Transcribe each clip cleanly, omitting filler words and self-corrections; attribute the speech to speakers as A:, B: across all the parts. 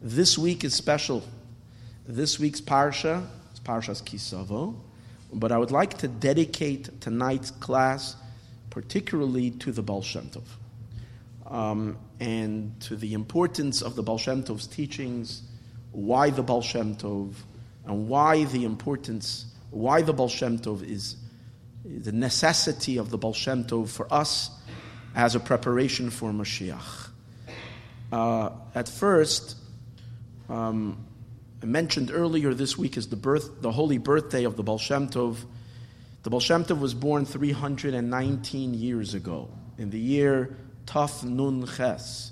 A: This week is special. This week's Parsha is Parshas Ki Savo, but I would like to dedicate tonight's class particularly to the Baal Shem Tov, and to the importance of the Baal Shem Tov's teachings, why the Baal Shem Tov, and why the Baal Shem Tov is the necessity of the Baal Shem Tov for us as a preparation for Mashiach. At first, I mentioned earlier this week is the holy birthday of the Baal Shem Tov. The Baal Shem Tov was born 319 years ago, in the year Taf Nun Ches,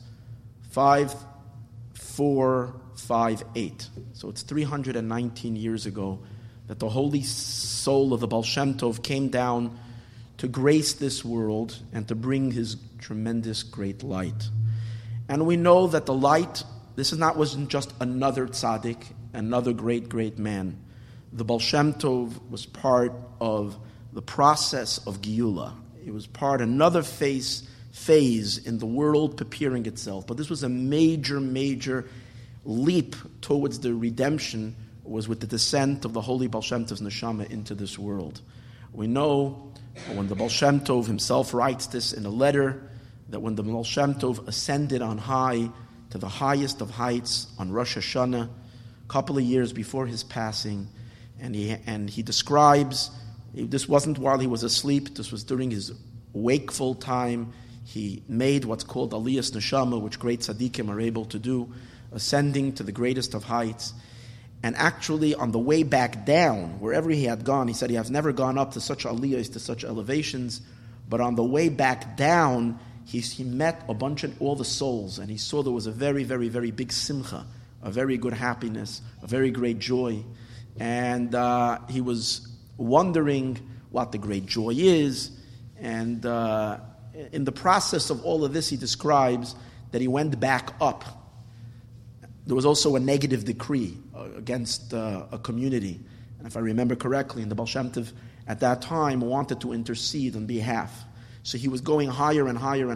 A: 5458. So it's 319 years ago that the holy soul of the Baal Shem Tov came down to grace this world and to bring his tremendous great light. And we know that the light, wasn't just another tzaddik, another great man. The Baal Shem Tov was part of the process of Geula. It was another phase in the world preparing itself. But this was a major leap towards the redemption, was with the descent of the holy Baal Shem Tov's neshama into this world. We know when the Baal Shem Tov himself writes this in a letter, that when the Baal Shem Tov ascended on high to the highest of heights on Rosh Hashanah, a couple of years before his passing, and he describes, this wasn't while he was asleep, this was during his wakeful time. He made what's called Aliyas Neshama, which great tzaddikim are able to do, ascending to the greatest of heights. And actually, on the way back down, wherever he had gone, he said he has never gone up to such aliyahs, to such elevations, but on the way back down, he met all the souls, and he saw there was a very big simcha, a very good happiness, a very great joy. And he was wondering what the great joy is. And in the process of all of this, he describes that he went back up. There was also a negative decree against a community. And if I remember correctly, and the Baal Shem Tov at that time wanted to intercede on behalf. So he was going higher and higher.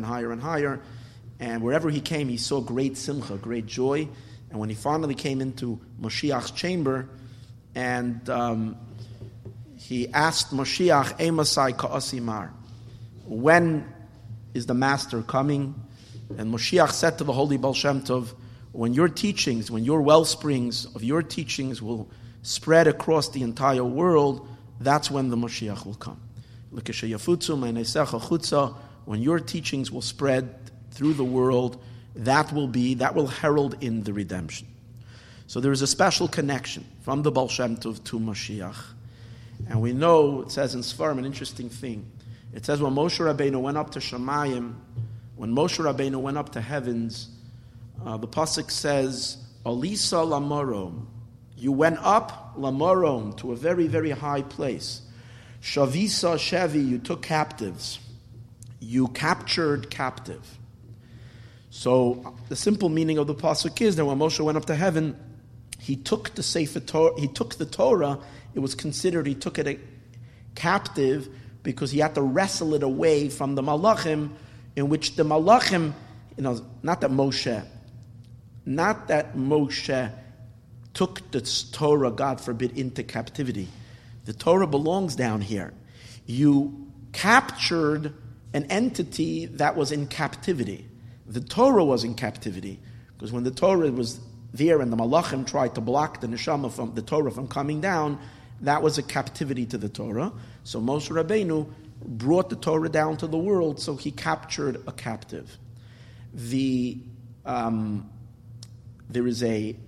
A: And wherever he came, he saw great simcha, great joy. And when he finally came into Mashiach's chamber, and he asked Mashiach, Emasai ka'asimar, when is the master coming? And Mashiach said to the holy Baal Shem Tov, when your wellsprings of your teachings will spread across the entire world, that's when the Mashiach will come. When your teachings will spread through the world, that will herald in the redemption. So there is a special connection from the Baal Shem Tov to Mashiach. And we know, it says in Sfarim, an interesting thing. It says when Moshe Rabbeinu went up to Shamayim, when Moshe Rabbeinu went up to heavens, the pasuk says, Alisa Lamorom, you went up Lamorom, to a very high place. Shavisa Shevi, you took captives. You captured captive. So the simple meaning of the pasuk is that when Moshe went up to heaven, he took the Sefer Torah, he took the Torah. It was considered he took it captive because he had to wrestle it away from the Malachim, in which the Malachim, not that Moshe took the Torah, God forbid, into captivity. The Torah belongs down here. You captured an entity that was in captivity. The Torah was in captivity, because when the Torah was there and the Malachim tried to block the neshama from the Torah from coming down, that was a captivity to the Torah. So Moshe Rabbeinu brought the Torah down to the world, so he captured a captive. There is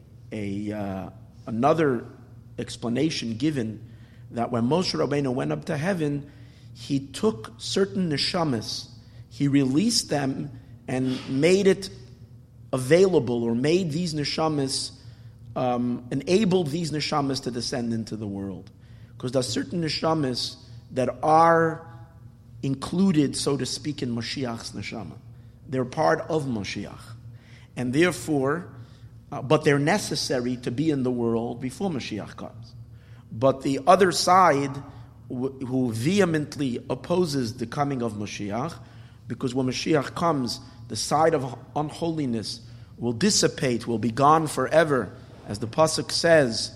A: another explanation given that when Moshe Rabbeinu went up to heaven, he took certain neshamas, he released them and made it available, or made these neshamas, enabled these neshamas to descend into the world. Because there are certain neshamas that are included, so to speak, in Mashiach's neshama. They're part of Mashiach. And therefore, but they're necessary to be in the world before Mashiach comes. But the other side, who vehemently opposes the coming of Mashiach, because when Mashiach comes, the side of unholiness will dissipate, will be gone forever, as the pasuk says.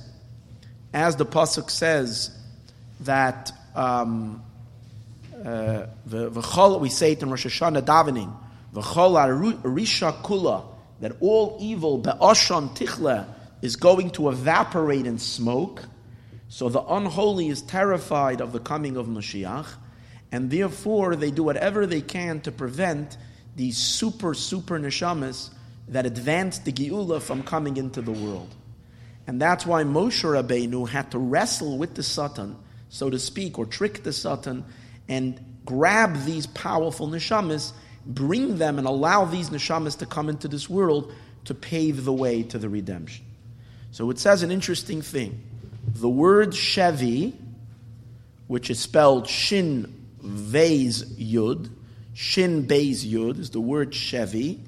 A: That we say it in Rosh Hashanah davening, v'chol arisha kula, that all evil be'ashon tichle is going to evaporate in smoke. So the unholy is terrified of the coming of Mashiach, and therefore they do whatever they can to prevent these super neshamas that advance the Geula from coming into the world. And that's why Moshe Rabbeinu had to wrestle with the Satan, so to speak, or trick the Satan, and grab these powerful neshamas, bring them and allow these neshamas to come into this world to pave the way to the redemption. So it says an interesting thing. The word Shevi, which is spelled Shin Vez Yud, Shin Beis Yud is the word Shevi.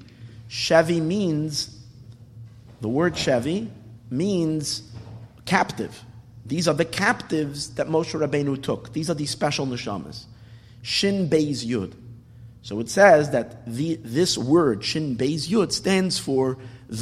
A: The word Shevi means captive. These are the captives that Moshe Rabbeinu took. These are these special neshamas. Shin Beis Yud. So it says that this word, Shin Beis Yud, stands for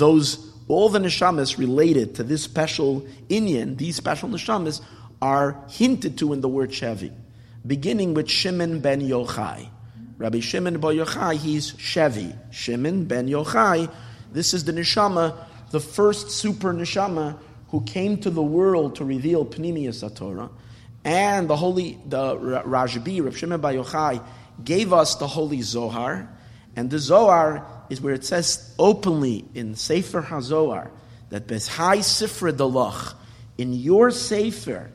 A: all the neshamas related to this special inyan. These special neshamas are hinted to in the word Shevi, beginning with Shimon ben Yochai. Rabbi Shimon ben Yochai, he's Shevi. Shimon ben Yochai, this is the neshama, the first super neshama who came to the world to reveal Pnimiyus HaTorah. And the Rajbi, Rabbi Shimon ben Yochai, gave us the holy Zohar. And the Zohar is where it says openly in Sefer HaZohar that Beshai Sifra Dalach, in your Sefer,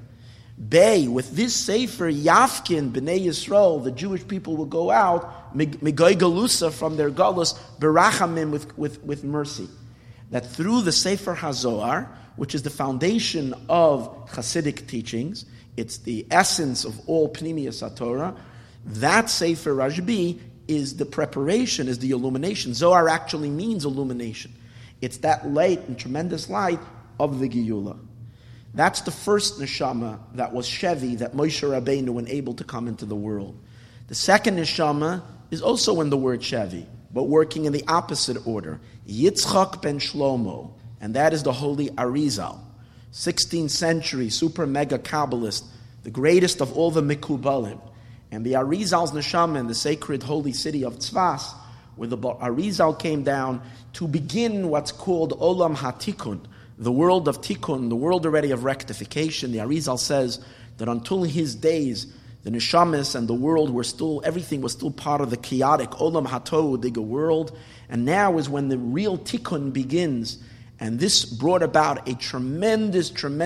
A: with this Sefer, Yafkin, B'nai Yisrael, the Jewish people will go out, Migoy Galusa, from their Galus, Berachamim, with mercy. That through the Sefer HaZohar, which is the foundation of Hasidic teachings, it's the essence of all Pnimiyus HaTorah, that Sefer Rajbi is the preparation, is the illumination. Zohar actually means illumination. It's that light and tremendous light of the Geula. That's the first neshama that was Shevi, that Moshe Rabbeinu enabled to come into the world. The second neshama is also in the word Shevi, but working in the opposite order. Yitzchak ben Shlomo, and that is the holy Arizal, 16th century super mega Kabbalist, the greatest of all the Mikubalim. And the Arizal's neshama in the sacred holy city of Tzfas, where the Arizal came down to begin what's called Olam HaTikun, the world of Tikkun, the world already of rectification. The Arizal says that until his days, the neshamas and the world everything was still part of the chaotic Olam HaTohu, the world. And now is when the real Tikkun begins. And this brought about a tremendous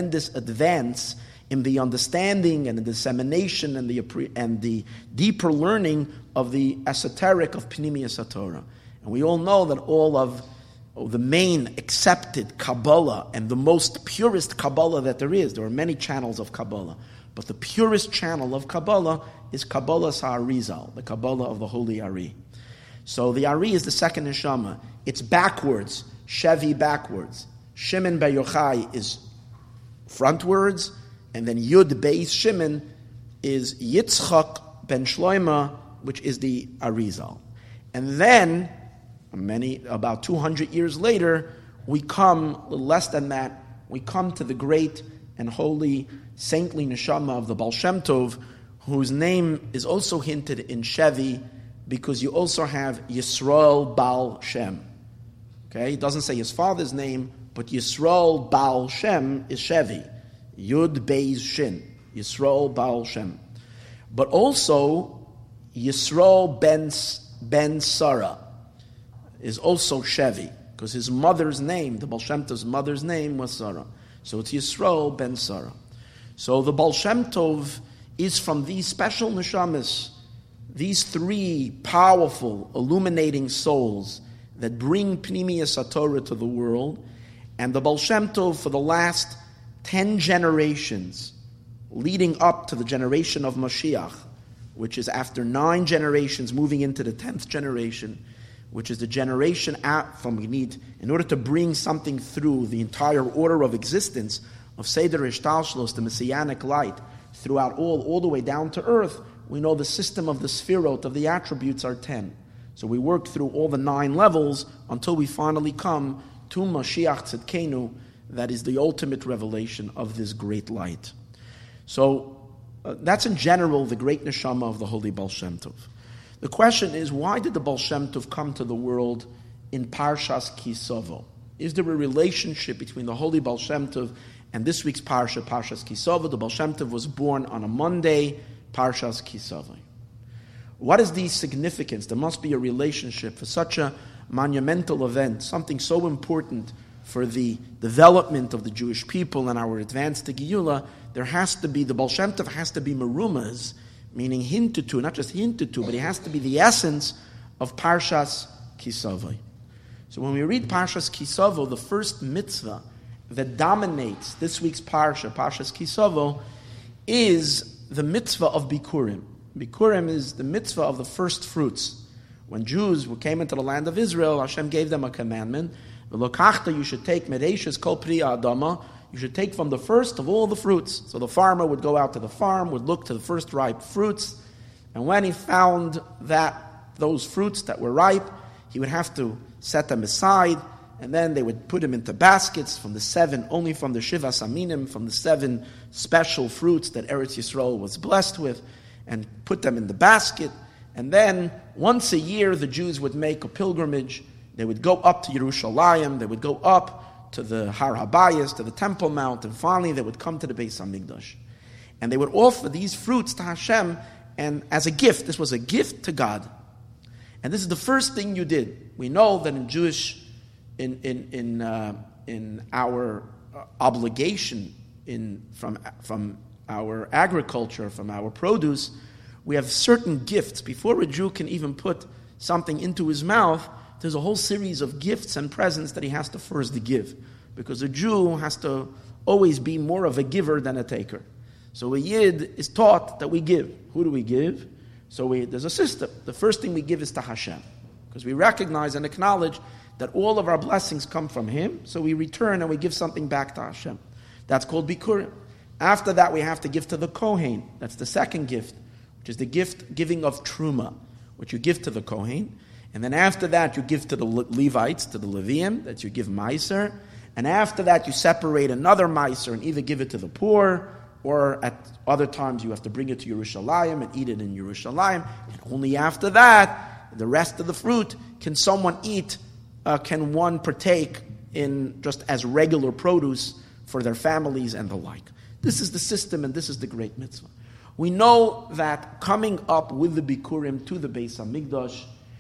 A: advance in the understanding and the dissemination and the deeper learning of the esoteric of Pnimiyus HaTorah. And we all know that all of the main accepted Kabbalah and the most purest Kabbalah that there are many channels of Kabbalah, but the purest channel of Kabbalah is Kabbalah Sa'arizal, the Kabbalah of the Holy Ari. So the Ari is the second neshama. It's backwards, Shevi backwards. Shimon ben Yochai is frontwards, and then Yud Beis Shimon is Yitzchak ben Shloima, which is the Arizal. And then, about 200 years later, we come, a little less than that, we come to the great and holy saintly neshama of the Baal Shem Tov, whose name is also hinted in Shevi, because you also have Yisrael Baal Shem. Okay, it doesn't say his father's name, but Yisrael Baal Shem is Shevi. Yud Beis Shin, Yisrael Baal Shem. But also, Yisrael ben Sarah is also Shevi, because his mother's name, the Baal Shem Tov's mother's name was Sarah. So it's Yisrael ben Sarah. So the Baal Shem Tov is from these special neshamas, these three powerful, illuminating souls that bring Pnimiyus HaTorah to the world. And the Baal Shem Tov, for the last 10 generations, leading up to the generation of Mashiach, which is after 9 generations moving into the 10th generation, which is the generation in order to bring something through the entire order of existence of Seder Ishtalshlos, the Messianic light, throughout all the way down to earth. We know the system of the Sfirot, of the attributes, are 10. So we work through all the 9 levels until we finally come to Mashiach Tzidkenu, that is the ultimate revelation of this great light. So that's in general the great neshama of the Holy Baal Shem Tov. The question is, why did the Baal Shem Tov come to the world in Parshas Ki Savo? Is there a relationship between the Holy Baal Shem Tov and this week's Parsha, Parshas Ki Savo? The Baal Shem Tov was born on a Monday, Parshas Ki Savo. What is the significance? There must be a relationship for such a monumental event, something so important for the development of the Jewish people and our advance to Geula. There has to be, the Baal Shem Tov has to be merumaz, meaning hinted to, not just hinted to, but he has to be the essence of Parshas Ki Savo. So when we read Parshas Ki Savo, the first mitzvah that dominates this week's Parsha, Parshas Ki Savo, is the mitzvah of Bikurim. Bikurim is the mitzvah of the first fruits. When Jews came into the land of Israel, Hashem gave them a commandment. You should take Mereishis Kol Pri Adama. You should take from the first of all the fruits. So the farmer would go out to the farm, would look to the first ripe fruits, and when he found those fruits that were ripe, he would have to set them aside, and then they would put them into baskets from the 7, only from the Shiva Saminim, from the 7 special fruits that Eretz Yisrael was blessed with, and put them in the basket. And then once a year the Jews would make a pilgrimage. They would go up to Yerushalayim, they would go up to the Har Habayis, to the Temple Mount, and finally they would come to the Beis HaMikdash. And they would offer these fruits to Hashem, and as a gift, this was a gift to God. And this is the first thing you did. We know that in Jewish, in our obligation from our agriculture, from our produce, we have certain gifts. Before a Jew can even put something into his mouth, there's a whole series of gifts and presents that he has to first give. Because a Jew has to always be more of a giver than a taker. So a Yid is taught that we give. Who do we give? So there's a system. The first thing we give is to Hashem. Because we recognize and acknowledge that all of our blessings come from Him. So we return and we give something back to Hashem. That's called Bikurim. After that, we have to give to the Kohen. That's the second gift, which is the giving of Truma, which you give to the Kohen. And then after that, you give to the Levites, to the Leviim, that you give Meiser. And after that, you separate another Meiser and either give it to the poor, or at other times you have to bring it to Yerushalayim and eat it in Yerushalayim. And only after that, the rest of the fruit, can someone eat, can one partake in just as regular produce for their families and the like. This is the system, and this is the great mitzvah. We know that coming up with the Bikurim to the Beis HaMikdash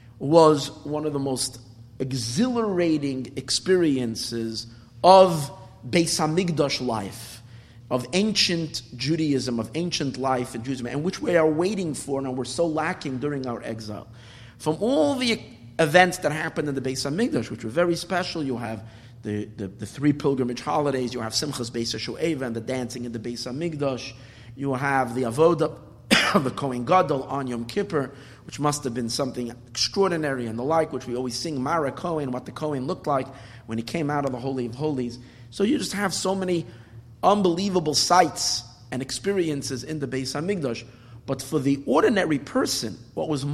A: was one of the most exhilarating experiences of Beis HaMikdash life, of ancient Judaism, of ancient life in Judaism, and which we are waiting for and we're so lacking during our exile. From all the events that happened in the Beis HaMikdash, which were very special, you have the 3 pilgrimage holidays, you have Simchas Beis HaShoeva and the dancing in the Beis HaMikdash, you have the Avodah of the Kohen Gadol on Yom Kippur, which must have been something extraordinary and the like, which we always sing Mara Kohen, what the Kohen looked like when he came out of the Holy of Holies. So you just have so many unbelievable sights and experiences in the Beis HaMikdash. But for the ordinary person, what was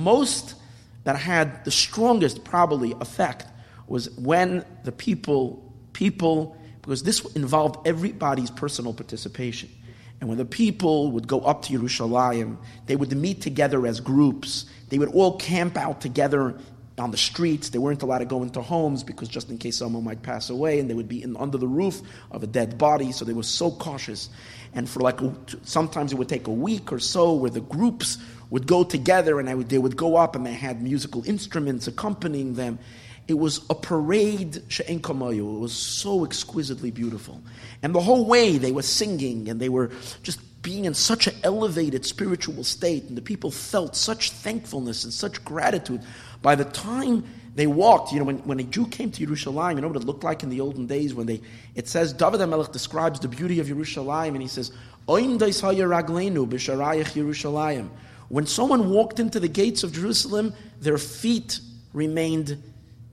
A: that had the strongest probably effect was when the people, because this involved everybody's personal participation. And when the people would go up to Yerushalayim, they would meet together as groups. They would all camp out together on the streets. They weren't allowed to go into homes because just in case someone might pass away, and they would be under the roof of a dead body. So they were so cautious. And for sometimes it would take a week or so where the groups would go together and they would go up and they had musical instruments accompanying them. It was a parade she'en kamayu. It was so exquisitely beautiful. And the whole way they were singing and they were just being in such an elevated spiritual state, and the people felt such thankfulness and such gratitude. By the time they walked, when a Jew came to Yerushalayim, you know what it looked like in the olden days it says, David HaMelech describes the beauty of Yerushalayim, and he says, Oim dais haya ragleinu b'sharayach Yerushalayim. When someone walked into the gates of Jerusalem, their feet remained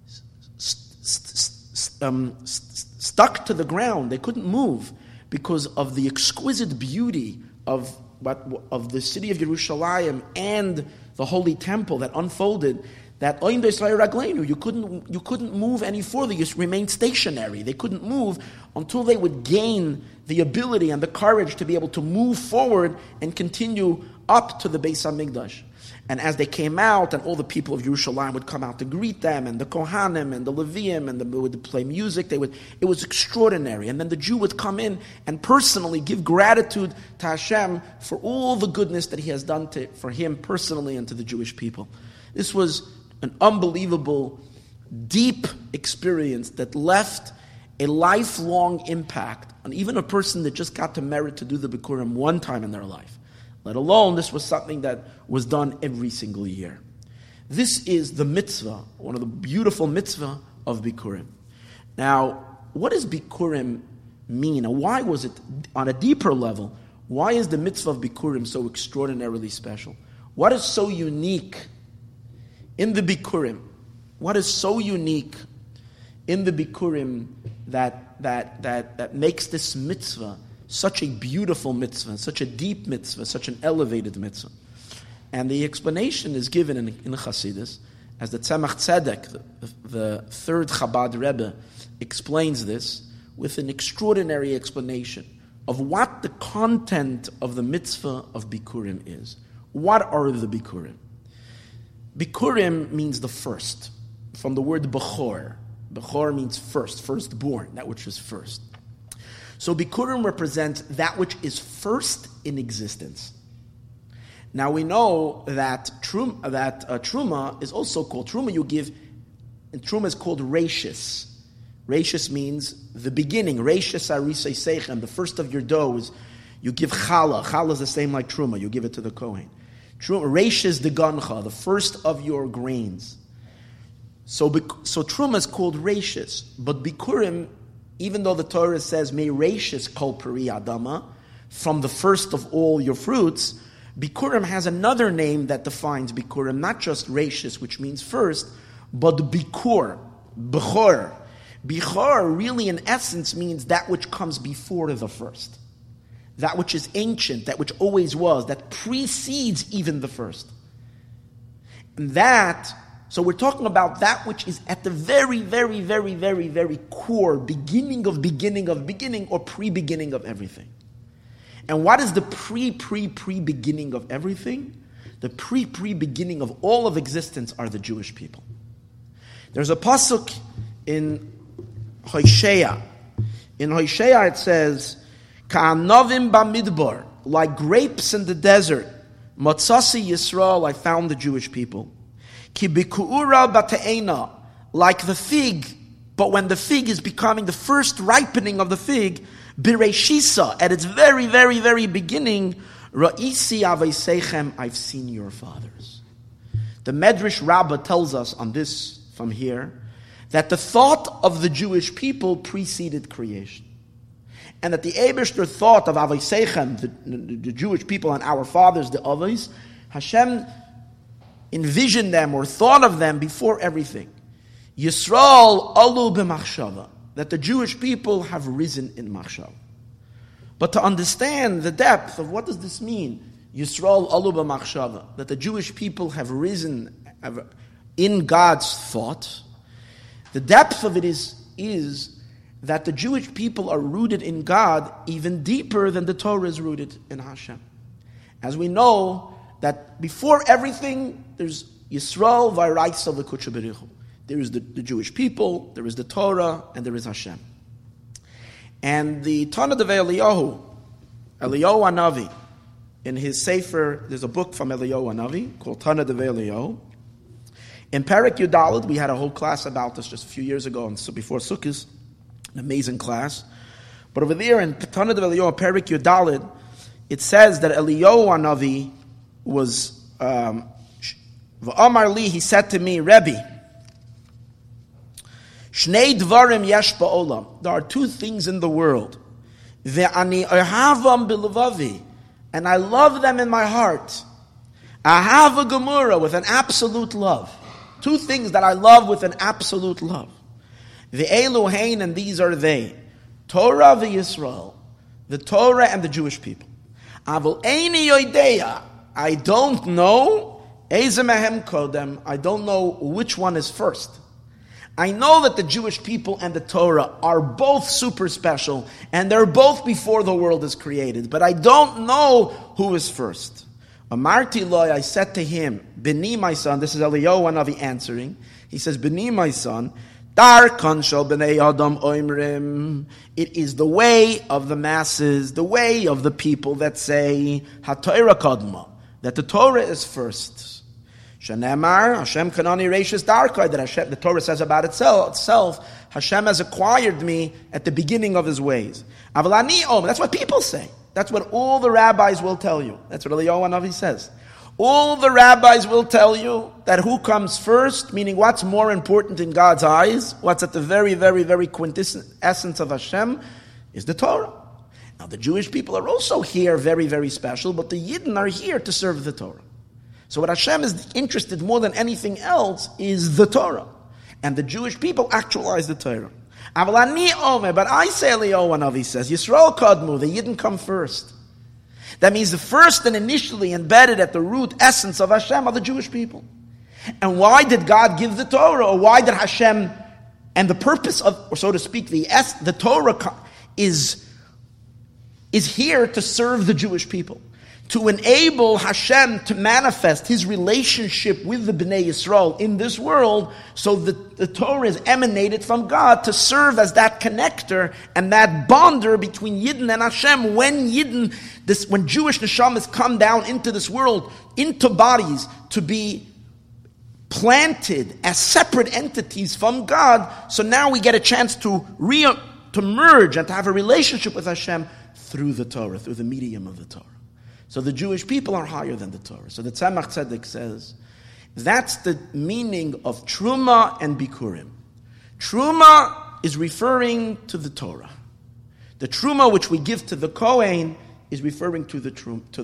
A: stuck to the ground. They couldn't move because of the exquisite beauty of the city of Yerushalayim and the Holy Temple that unfolded. that you couldn't move any further. You remained stationary. They couldn't move until they would gain the ability and the courage to be able to move forward and continue up to the Beis HaMikdash. And as they came out, and all the people of Yerushalayim would come out to greet them, and the Kohanim and the Leviim, and they would play music. It was extraordinary. And then the Jew would come in and personally give gratitude to Hashem for all the goodness that He has done for him personally and to the Jewish people. This was an unbelievable, deep experience that left a lifelong impact on even a person that just got to merit to do the Bikurim one time in their life. Let alone, this was something that was done every single year. This is the mitzvah, one of the beautiful mitzvah of Bikurim. Now, what does Bikurim mean? And why was it, on a deeper level, why is the mitzvah of Bikurim so extraordinarily special? What is so unique in the Bikurim? What is so unique in the Bikurim that makes this mitzvah such a beautiful mitzvah, such a deep mitzvah, such an elevated mitzvah? And the explanation is given in Chassidus, as the Tzemach Tzedek, the third Chabad Rebbe, explains this with an extraordinary explanation of what the content of the mitzvah of Bikurim is. What are the Bikurim? Bikurim means the first, from the word Bechor. Bechor means first, firstborn, that which is first. So Bikurim represents that which is first in existence. Now we know that Truma is also called, Truma you give, and Truma is called Reishis. Reishis means the beginning. Reishis arisei seichem, the first of your dough is, you give challah. Challah is the same like Truma, you give it to the Kohen. Reishis de gancha, the first of your grains. So Truma is called Reishis, but Bikurim, even though the Torah says, May Reishis kol peri adama, from the first of all your fruits, Bikurim has another name that defines Bikurim, not just Reishis, which means first, but Bikur, Bechor. Bechor really in essence means that which comes before the first. That which is ancient, that which always was, that precedes even the first. And so we're talking about that which is at the very, very, very, very, very core, beginning, or pre-beginning of everything. And what is the pre-beginning of everything? The pre-beginning of all of existence are the Jewish people. There's a pasuk in Hosea. In Hosea it says, Ka'anovim bamidbar, like grapes in the desert, Matzasi Yisrael, I found the Jewish people. Ki biku'ura bata'ena, like the fig, but when the fig is becoming the first ripening of the fig, Bireshisa, at its very, very, very beginning, Ra'isi avaseichem, I've seen your fathers. The Medrash Rabbah tells us on this from here, that the thought of the Jewish people preceded creation. And that the Eibishter thought of avaseichem, the Jewish people and our fathers, the Avos, Hashem envisioned them or thought of them before everything. Yisrael alu b'machshava, that the Jewish people have risen in machshava. But to understand the depth of what does this mean, Yisrael alu b'machshava, that the Jewish people have risen in God's thought, the depth of it is that the Jewish people are rooted in God even deeper than the Torah is rooted in Hashem. As we know that before everything, there's Yisrael v'Araisa v'Kudsha B'Richu. There is the Jewish people, there is the Torah, and there is Hashem. And the Tana Devei Eliyahu Hanavi, in his Sefer, there's a book from Eliyahu Hanavi called Tana Devei Eliyahu. In Perek Yudalid, we had a whole class about this just a few years ago, and so before Sukkot, an amazing class. But over there in Tana Devei Eliyahu, Perek Yudalid, it says that Eliyahu Hanavi was V'amar li, he said to me, Rebbe, Shnei dvarim yesh ba'olam. There are two things in the world. Ve'ani ohavam b'levavi, and I love them in my heart. Ahava gemura, with an absolute love. Two things that I love with an absolute love. Ve'elu hein, and these are they. Torah v'Yisrael, the Torah and the Jewish people. Avol eini yodeya, I don't know Eze mehem kodem, I don't know which one is first. I know that the Jewish people and the Torah are both super special, and they're both before the world is created, but I don't know who is first. Amarti loy, I said to him, Beni, my son, this is Eliyahu Hanavi answering, he says, Beni, my son, Darkan shel b'nei Adam oimrim. It is the way of the masses, the way of the people that say, HaTorah kadma, that the Torah is first. Shanemar, Hashem kanani reishis darkai, that Hashem, the Torah says about itself, Hashem has acquired me at the beginning of his ways. Avalani om, that's what people say. That's what all the rabbis will tell you. That's what Eliyahu Hanavi says. All the rabbis will tell you that who comes first, meaning what's more important in God's eyes, what's at the very, very, very quintessence of Hashem, is the Torah. Now the Jewish people are also here very, very special, but the Yidden are here to serve the Torah. So what Hashem is interested more than anything else is the Torah. And the Jewish people actualize the Torah. But I say, Eliyahu Hanavi says, Yisrael Kadmu, the Yidden come first. That means the first and initially embedded at the root essence of Hashem are the Jewish people. And why did God give the Torah? Or why did Hashem, and the purpose of, or so to speak, the Torah is here to serve the Jewish people. To enable Hashem to manifest His relationship with the Bnei Yisrael in this world, so that the Torah is emanated from God to serve as that connector and that bonder between Yidden and Hashem. When Jewish neshamas come down into this world, into bodies, to be planted as separate entities from God, so now we get a chance to merge and to have a relationship with Hashem through the Torah, through the medium of the Torah. So the Jewish people are higher than the Torah. So the Tzemach Tzedek says, that's the meaning of Truma and Bikurim. Truma is referring to the Torah. The Truma which we give to the Kohen is referring to the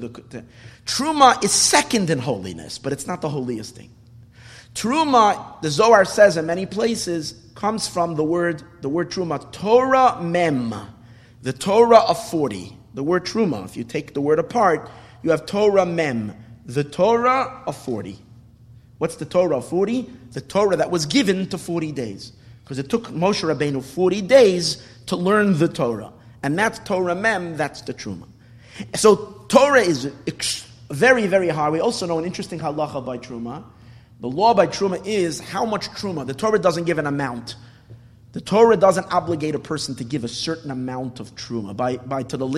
A: Truma is second in holiness, but it's not the holiest thing. Truma, the Zohar says in many places, comes from the word Truma, Torah Mem, the Torah of 40. The word Truma, if you take the word apart, you have Torah Mem, the Torah of 40. What's the Torah of 40? The Torah that was given to 40 days. Because it took Moshe Rabbeinu 40 days to learn the Torah. And that's Torah Mem, that's the Truma. So Torah is very, very high. We also know an interesting halacha by Truma. The law by Truma is how much Truma. The Torah doesn't give an amount. The Torah doesn't obligate a person to give a certain amount of truma. To the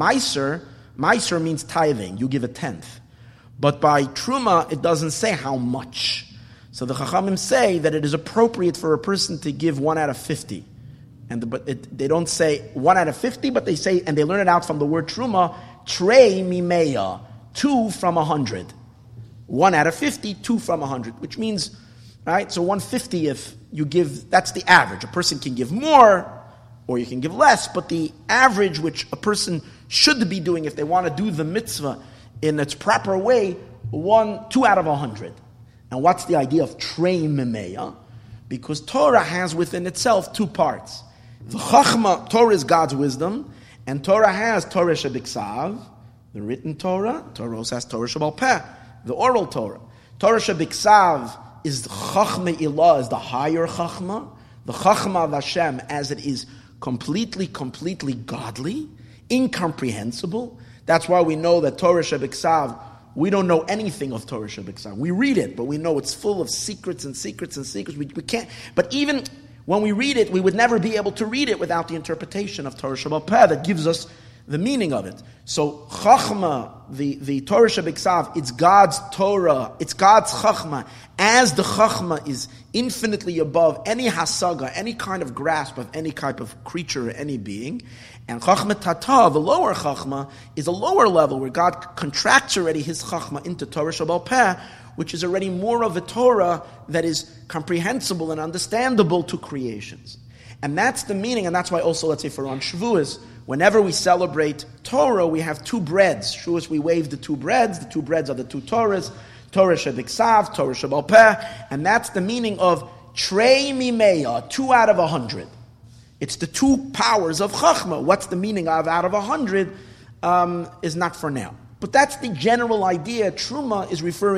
A: meiser means tithing. You give a tenth. But by truma, it doesn't say how much. So the Chachamim say that it is appropriate for a person to give 1 out of 50. They don't say 1 out of 50, but they say, and they learn it out from the word truma, trei mimeya, 2 from 100. 1 out of 50, 2 from 100, which means, right? So 1/50th you give, that's the average. A person can give more or you can give less, but the average which a person should be doing if they want to do the mitzvah in its proper way, 2 out of 100. And what's the idea of trei mimeya? Because Torah has within itself 2 parts. The Chachma, Torah is God's wisdom, and Torah has Torah Shebiksav, the written Torah. Torah also has Torah Shebal Peh, the oral Torah. Torah Shebiksav is the Chachma Ilah, is the higher Chachma. The Chachma of Hashem, as it is completely godly, incomprehensible. That's why we know that Torah Shebiksav, we don't know anything of Torah Shebiksav. We read it, but we know it's full of secrets and secrets and secrets. We can't, but even when we read it, we would never be able to read it without the interpretation of Torah Shebal Peh that gives us the meaning of it. So Chachma, the Torah Shebiksav, it's God's Torah, it's God's Chachma. As the Chachma is infinitely above any hasaga, any kind of grasp of any type of creature or any being, and Chachma Tata, the lower Chachma, is a lower level where God contracts already His Chachma into Torah Shebal Peh, which is already more of a Torah that is comprehensible and understandable to creations. And that's the meaning, and that's why also, let's say for on Shavuos, whenever we celebrate Torah, we have 2 breads. Shavuos, we wave the 2 breads. The 2 breads are the 2 Torahs, Torah Shebiksav, Torah Shebal Peh, and that's the meaning of Trei Mimeya, 2 out of 100. It's the 2 powers of Chachma. What's the meaning of out of 100 is not for now. But that's the general idea. Truma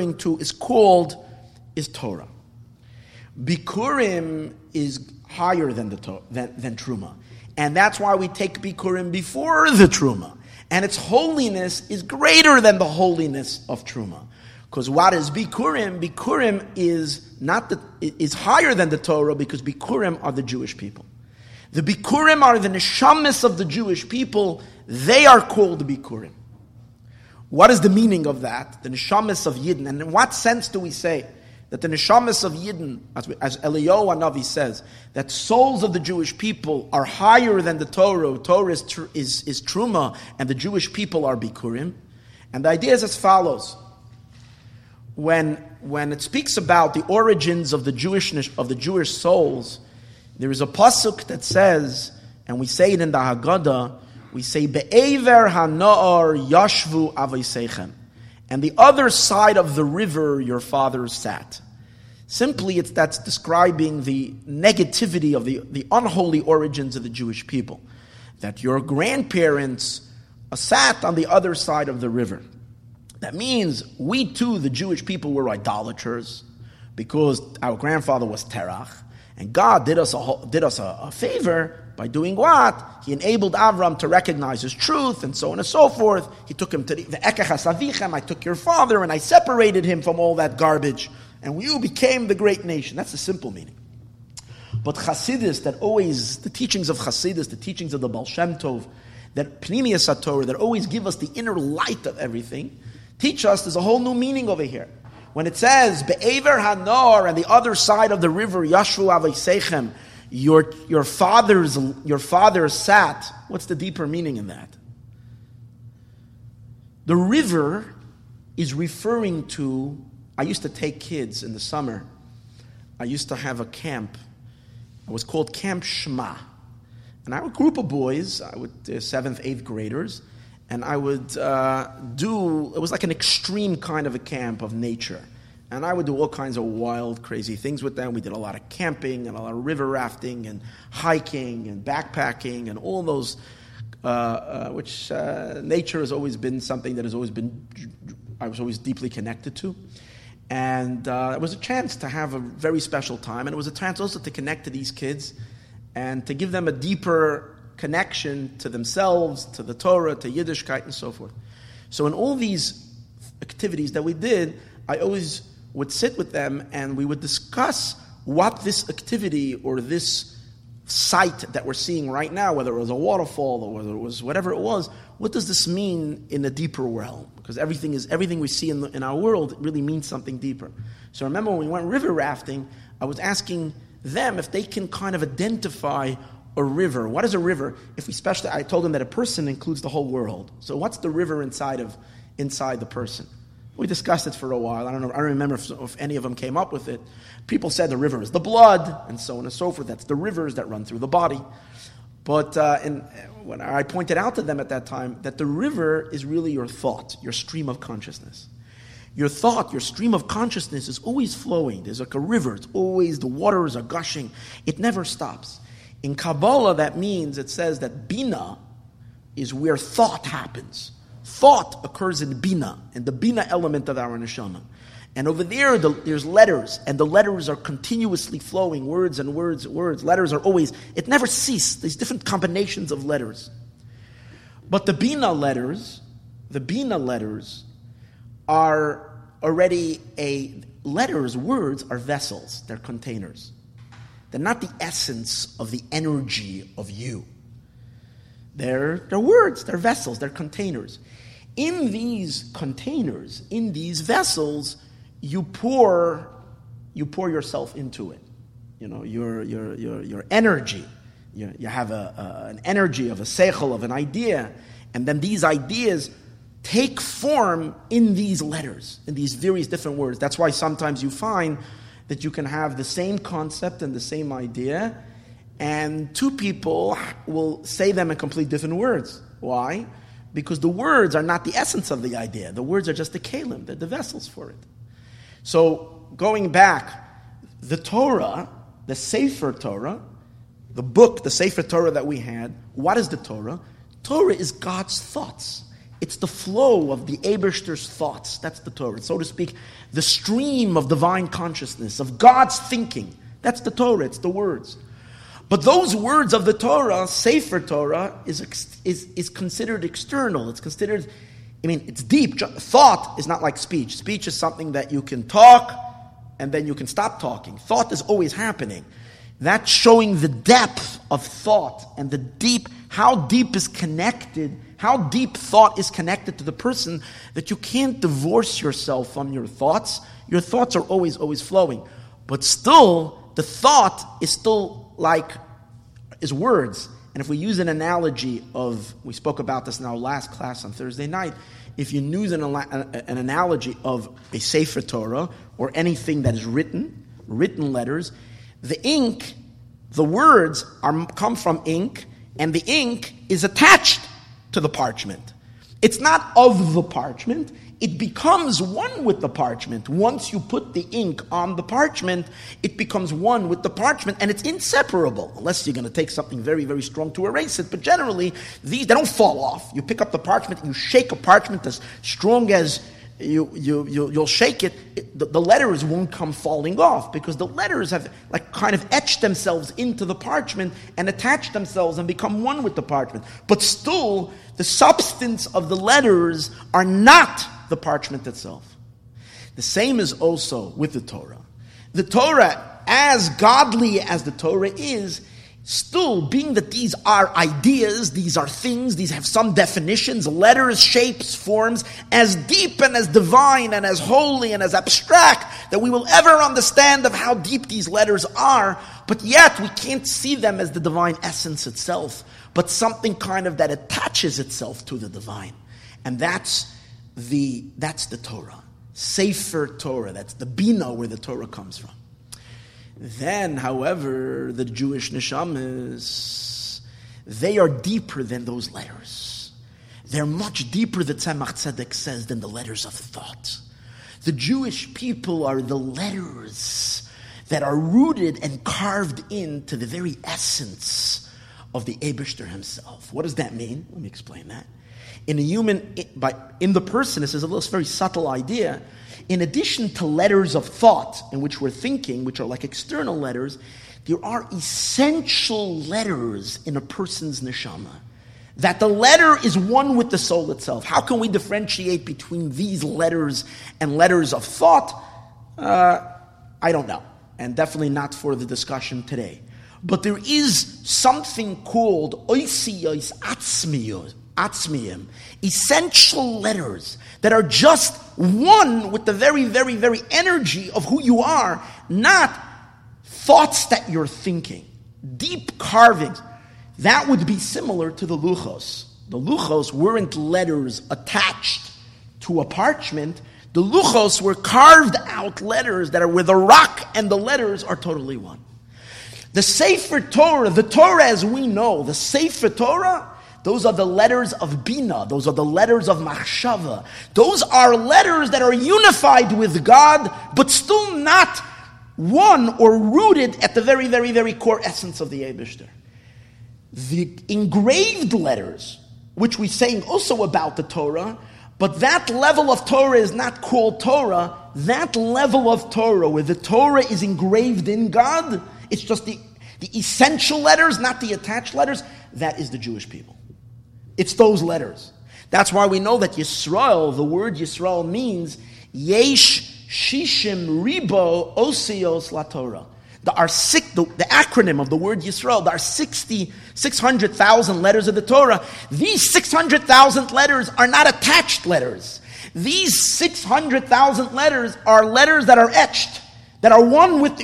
A: is Torah. Bikurim is higher than Truma. And that's why we take Bikurim before the Truma. And its holiness is greater than the holiness of Truma. Because what is Bikurim? Bikurim is higher than the Torah because Bikurim are the Jewish people. The Bikurim are the neshamas of the Jewish people. They are called Bikurim. What is the meaning of that? The neshamas of Yidden. And in what sense do we say that the neshamas of Yidden, as Eliyahu Hanavi says, that souls of the Jewish people are higher than the Torah. Torah is Truma, and the Jewish people are Bikurim. And the idea is as follows. When it speaks about the origins of the Jewish souls, there is a pasuk that says, and we say it in the Haggadah, we say Be'ever ha'na'ar yashvu avosechem, and the other side of the river your fathers sat. Simply, that's describing the negativity of the unholy origins of the Jewish people, that your grandparents sat on the other side of the river. That means we too, the Jewish people, were idolaters because our grandfather was Terach, and God did us a favor by doing what? He enabled Avram to recognize his truth, and so on and so forth. He took him to the Ekechas Avichem, I took your father, and I separated him from all that garbage, and you became the great nation. That's the simple meaning. But Chassidus, the teachings of Chassidus, the teachings of the Baal Shem Tov, that Pnimiyas HaTorah, that always give us the inner light of everything, teach us there's a whole new meaning over here. When it says, Be'ever Hanor, and the other side of the river, Yashvu Avosechem, your father sat, what's the deeper meaning in that? The river is referring to, I used to take kids in the summer, I used to have a camp, it was called Camp Shema. And I had a group of boys, 7th, 8th graders, and I would it was like an extreme kind of a camp of nature. And I would do all kinds of wild, crazy things with them. We did a lot of camping and a lot of river rafting and hiking and backpacking and all those, which nature has always been something that I was always deeply connected to. And it was a chance to have a very special time. And it was a chance also to connect to these kids and to give them a deeper connection to themselves, to the Torah, to Yiddishkeit, and so forth. So in all these activities that we did, I always would sit with them and we would discuss what this activity or this sight that we're seeing right now, whether it was a waterfall or whether it was whatever it was, what does this mean in a deeper realm? Because everything we see in our world really means something deeper. So I remember when we went river rafting, I was asking them if they can kind of identify a river. What is a river? I told them that a person includes the whole world. So what's the river inside the person? We discussed it for a while. I don't remember if any of them came up with it. People said the river is the blood, and so on and so forth. That's the rivers that run through the body. But when I pointed out to them at that time that the river is really your thought, your stream of consciousness. Your thought, your stream of consciousness is always flowing. There's like a river. It's always, the waters are gushing. It never stops. In Kabbalah, that means, it says that Bina is where thought happens. Thought occurs in Bina, and the Bina element of our neshama. And over there, there's letters, and the letters are continuously flowing, words and words and words. Letters are always, it never ceases. There's different combinations of letters. But the Bina letters are already words are vessels, they're containers. They're not the essence of the energy of you. They're words, they're vessels, they're containers. In these containers, in these vessels, you pour yourself into it. You know, your energy. You have an energy of a seichel, of an idea, and then these ideas take form in these letters, in these various different words. That's why sometimes you find that you can have the same concept and the same idea, and two people will say them in completely different words. Why? Because the words are not the essence of the idea. The words are just the kelim, they're the vessels for it. So, going back, the Torah, the Sefer Torah, the book, the Sefer Torah that we had, what is the Torah? Torah is God's thoughts. It's the flow of the Eibishter's thoughts. That's the Torah. So to speak, the stream of divine consciousness, of God's thinking. That's the Torah. It's the words. But those words of the Torah, Sefer Torah, is considered external. It's considered, it's deep. Thought is not like speech. Speech is something that you can talk and then you can stop talking. Thought is always happening. That's showing the depth of thought and how deep thought is connected to the person, that you can't divorce yourself from your thoughts. Your thoughts are always flowing. But still, the thought is still is words. And if we use an analogy we spoke about this in our last class on Thursday night, if you use an analogy of a Sefer Torah, or anything that is written letters, the ink, the words come from ink, and the ink is attached to the parchment. It's not of the parchment. It becomes one with the parchment. Once you put the ink on the parchment, it becomes one with the parchment, and it's inseparable, unless you're going to take something very, very strong to erase it. But generally, they don't fall off. You pick up the parchment, and you shake a parchment as strong as you'll shake it. The letters won't come falling off, because the letters have kind of etched themselves into the parchment and attached themselves and become one with the parchment. But still, the substance of the letters are not the parchment itself. The same is also with the Torah. The Torah, as godly as the Torah is, still, being that these are ideas, these are things, these have some definitions, letters, shapes, forms, as deep and as divine and as holy and as abstract that we will ever understand of how deep these letters are, but yet we can't see them as the divine essence itself, but something kind of that attaches itself to the divine. And that's the Torah. Sefer Torah, that's the Bina where the Torah comes from. Then, however, the Jewish neshamas, they are deeper than those letters. They're much deeper, the Tzemach Tzedek says, than the letters of thought. The Jewish people are the letters that are rooted and carved into the very essence of the Eibishter himself. What does that mean? Let me explain that. In the person, this is a very subtle idea. In addition to letters of thought in which we're thinking, which are like external letters, there are essential letters in a person's neshama. That the letter is one with the soul itself. How can we differentiate between these letters and letters of thought? I don't know. And definitely not for the discussion today. But there is something called oisiyos atzmiyim, essential letters that are just one with the very, very, very energy of who you are, not thoughts that you're thinking, deep carvings. That would be similar to the luchos. The luchos weren't letters attached to a parchment. The luchos were carved out letters that are where the rock and the letters are totally one. The Sefer Torah, the Torah as we know, the Sefer Torah, those are the letters of Bina. Those are the letters of Machshava. Those are letters that are unified with God, but still not one or rooted at the very, very, very core essence of the Eibishter. The engraved letters, which we're saying also about the Torah, but that level of Torah is not called Torah. That level of Torah, where the Torah is engraved in God, it's just the essential letters, not the attached letters, that is the Jewish people. It's those letters. That's why we know that Yisrael, the word Yisrael means Yesh Shishim Ribo Osios La Torah. The acronym of the word Yisrael, there are 600,000 letters of the Torah. These 600,000 letters are not attached letters. These 600,000 letters are letters that are etched, that are one with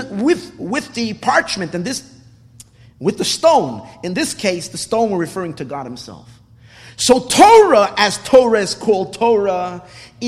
A: the parchment and with the stone. In this case, the stone we're referring to God himself. So Torah, as Torah is called Torah,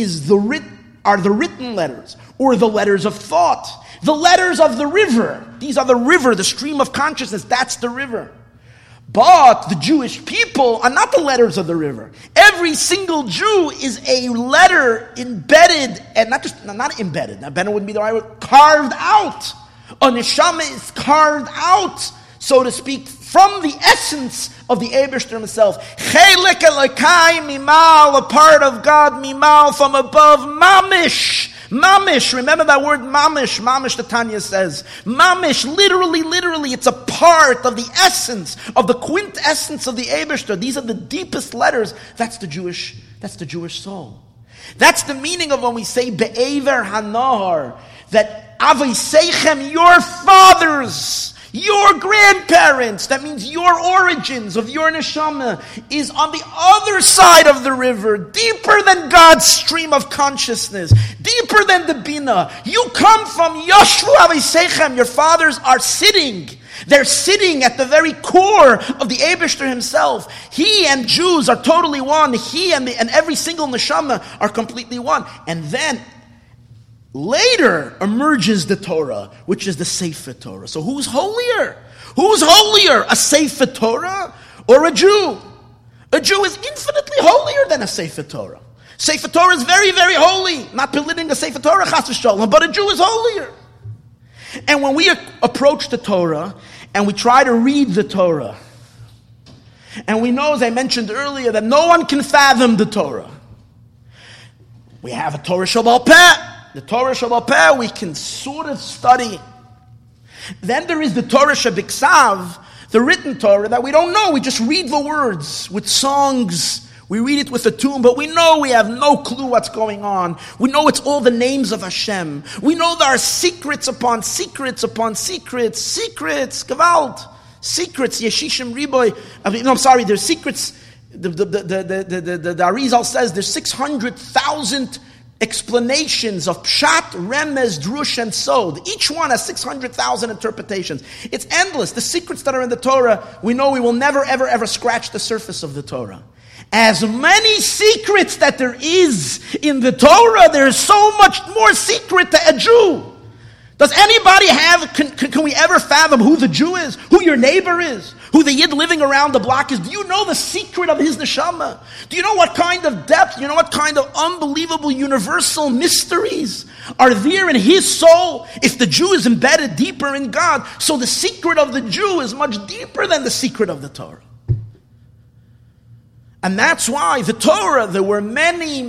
A: are the written letters, or the letters of thought. The letters of the river. These are the river, the stream of consciousness. That's the river. But the Jewish people are not the letters of the river. Every single Jew is a letter embedded, and not embedded. Now, embedded wouldn't be the right word. Carved out. A neshama is carved out so to speak, from the essence of the Eibishter himself. Chelik Elokai mimal, a part of God, mimal, from above, mamish. Mamish, remember that word mamish. Mamish, the Tanya says. Mamish, literally, it's a part of the essence, of the quintessence of the Eibishter. These are the deepest letters. That's the Jewish soul. That's the meaning of when we say Be'ever Hanahar, that Avaseichem, your fathers, your grandparents, that means your origins of your neshama, is on the other side of the river, deeper than God's stream of consciousness, deeper than the Bina. You come from Yashvu Avaseichem, your fathers are sitting. They're sitting at the very core of the Eibishter himself. He and Jews are totally one. He and every single neshama are completely one. And then later emerges the Torah, which is the Sefer Torah. So who's holier? Who's holier? A Sefer Torah or a Jew? A Jew is infinitely holier than a Sefer Torah. Sefer Torah is very, very holy. Not belittling the Sefer Torah, chas v'sholom, but a Jew is holier. And when we approach the Torah and we try to read the Torah, and we know, as I mentioned earlier, that no one can fathom the Torah. We have a Torah Sheba'al Peh. The Torah Sheba'al Peh we can sort of study. Then there is the Torah Shebiksav, the written Torah that we don't know. We just read the words with songs. We read it with a tune, but we know we have no clue what's going on. We know it's all the names of Hashem. We know there are secrets upon secrets upon secrets. Secrets, Gewalt. Secrets, Yeshishim Riboy. There's secrets. The Arizal says there's 600,000 explanations of Pshat, Remez, Drush, and Sod. Each one has 600,000 interpretations. It's endless. The secrets that are in the Torah, we know we will never, ever, ever scratch the surface of the Torah. As many secrets that there is in the Torah, there is so much more secret to a Jew. Does anybody can we ever fathom who the Jew is? Who your neighbor is? Who the Yid living around the block is? Do you know the secret of his neshama? Do you know what kind of depth, you know what kind of unbelievable universal mysteries are there in his soul? If the Jew is embedded deeper in God, so the secret of the Jew is much deeper than the secret of the Torah. And that's why the Torah, there were many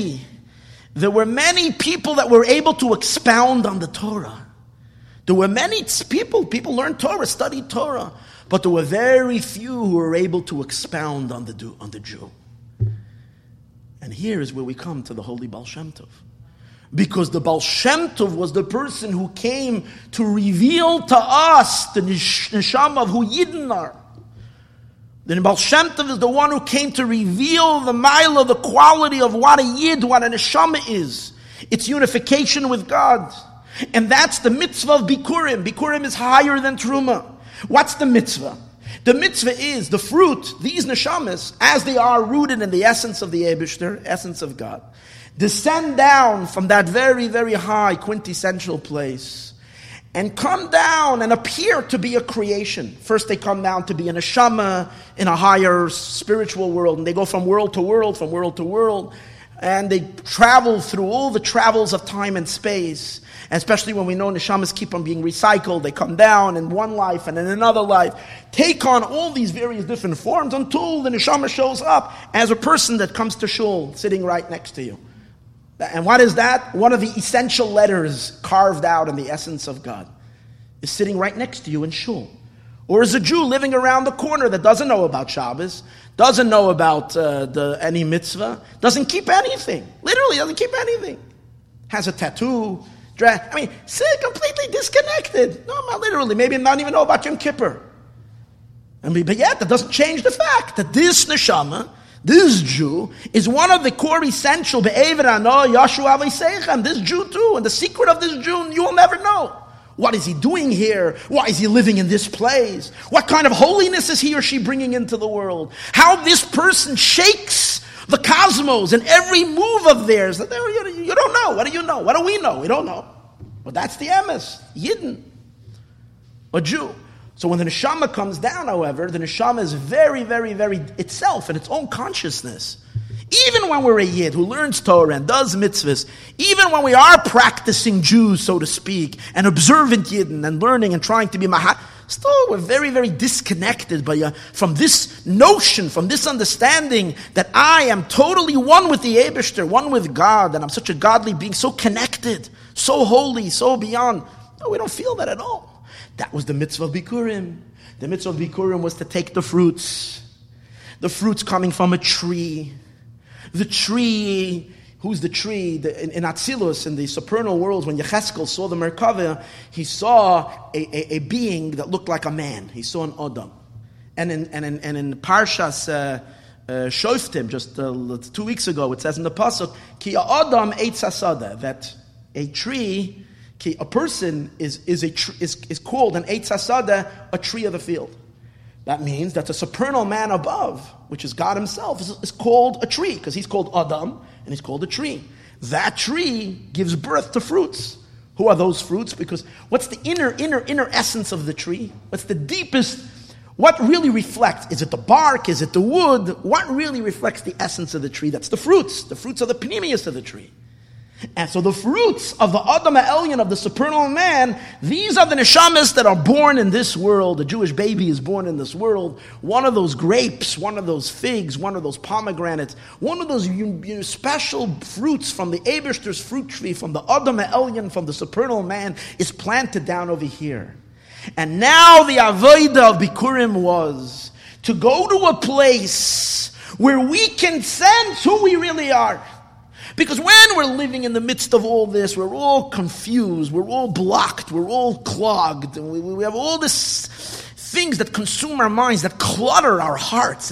A: people that were able to expound on the Torah. There were many people learned Torah, studied Torah, but there were very few who were able to expound on the Jew. And here is where we come to the holy Baal Shem Tov. Because the Baal Shem Tov was the person who came to reveal to us the neshama of who Yidden are. The Baal Shem Tov is the one who came to reveal the mila, the quality of what a Yid, what a neshama is. It's unification with God. And that's the mitzvah of Bikurim. Bikurim is higher than Truma. What's the mitzvah? The mitzvah is the fruit, these neshamas, as they are rooted in the essence of the Eibishter, essence of God, descend down from that very, very high quintessential place and come down and appear to be a creation. First they come down to be a neshama in a higher spiritual world, and they go from world to world, and they travel through all the travels of time and space. And especially when we know neshamas keep on being recycled, they come down in one life and in another life, take on all these various different forms until the neshama shows up as a person that comes to shul, sitting right next to you. And what is that? One of the essential letters carved out in the essence of God is sitting right next to you in shul. Or is a Jew living around the corner that doesn't know about Shabbos, doesn't know about any mitzvah, doesn't keep anything. Literally doesn't keep anything. Has a tattoo. Completely disconnected. No, not literally. Maybe not even know about Yom Kippur. But yet, that doesn't change the fact that this neshama, this Jew, is one of the core essential, this Jew too, and the secret of this Jew, you will never know. What is he doing here? Why is he living in this place? What kind of holiness is he or she bringing into the world? How this person shakes the cosmos and every move of theirs. You don't know. What do you know? What do we know? We don't know. But that's the emes, Yidden, a Jew. So when the neshama comes down, however, the neshama is very, very, very itself in its own consciousness. Even when we're a Yid who learns Torah and does mitzvahs, even when we are practicing Jews, so to speak, and observant Yidden and learning and trying to be Still, we're very, very disconnected from this notion, from this understanding that I am totally one with the Eibishter, one with God, and I'm such a godly being, so connected, so holy, so beyond. No, we don't feel that at all. That was the mitzvah of Bikurim. The mitzvah of Bikurim was to take the fruits coming from a tree. The tree, who's the tree? In Atzilus, in the supernal world, when Yecheskel saw the Merkavah, he saw a being that looked like a man. He saw an Adam. And in Parshas Shoftim, just 2 weeks ago, it says in the Pasuk, Ki Adam eitz hasada, that a tree, a person is called an eitz hasada, a tree of the field. That means that the supernal man above, which is God himself, is called a tree, because he's called Adam, and he's called a tree. That tree gives birth to fruits. Who are those fruits? Because what's the inner essence of the tree? What's the deepest, what really reflects? Is it the bark? Is it the wood? What really reflects the essence of the tree? That's the fruits. The fruits are the pneumius of the tree. And so the fruits of the Adam HaElyon, of the supernal man, these are the neshamas that are born in this world. A Jewish baby is born in this world. One of those grapes, one of those figs, one of those pomegranates, one of those special fruits from the Eibishter's fruit tree, from the Adam HaElyon, from the supernal man, is planted down over here. And now the avodah of Bikurim was to go to a place where we can sense who we really are. Because when we're living in the midst of all this, we're all confused, we're all blocked, we're all clogged, and we have all these things that consume our minds, that clutter our hearts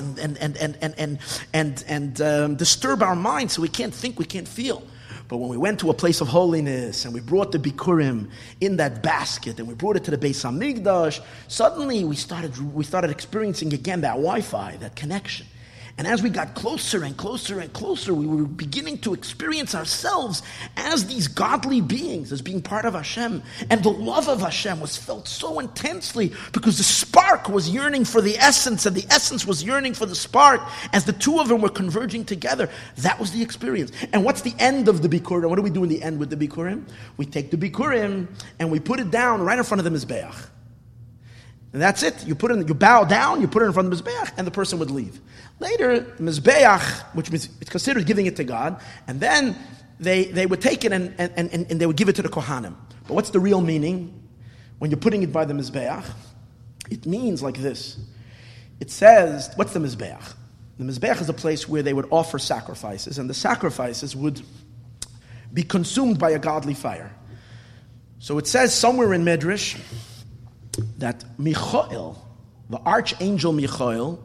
A: and disturb our minds, so we can't think, we can't feel. But when we went to a place of holiness and we brought the Bikurim in that basket and we brought it to the Beis Hamikdash, suddenly we started experiencing again that Wi-Fi, that connection. And as we got closer and closer and closer, we were beginning to experience ourselves as these godly beings, as being part of Hashem. And the love of Hashem was felt so intensely because the spark was yearning for the essence, and the essence was yearning for the spark. As the two of them were converging together, that was the experience. And what's the end of the Bikurim? What do we do in the end with the Bikurim? We take the Bikurim and we put it down right in front of the Mizbeach. And that's it. You bow down, you put it in front of the Mizbeach, and the person would leave. Later, Mizbeach, which means it's considered giving it to God, and then they would take it and they would give it to the Kohanim. But what's the real meaning when you're putting it by the Mizbeach? It means like this. It says, what's the Mizbeach? The Mizbeach is a place where they would offer sacrifices, and the sacrifices would be consumed by a godly fire. So it says somewhere in Midrash that Michael, the archangel Michael,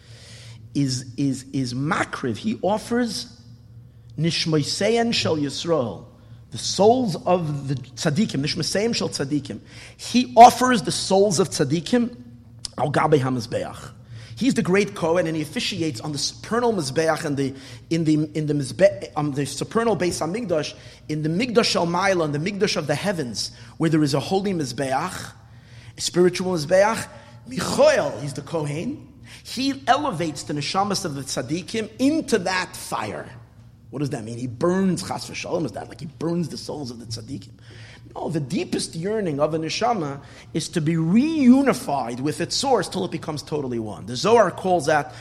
A: is makriv. He offers nishmeisein shel Yisrael, the souls of the tzaddikim, nishmeisein shel tzaddikim. He offers the souls of tzaddikim al gabe hamizbeach. He's the great Kohen, and he officiates on the supernal mizbeach and in the supernal Beis Hamikdash, in the Migdash Shel Ma'ala, in the Migdash of the heavens, where there is a holy mizbeach, a spiritual mizbeach. Michael, he's the Kohen. He elevates the neshamas of the tzaddikim into that fire. What does that mean? He burns, chas v'shalom, is that like he burns the souls of the tzaddikim? No, the deepest yearning of a neshama is to be reunified with its source till it becomes totally one. The Zohar calls that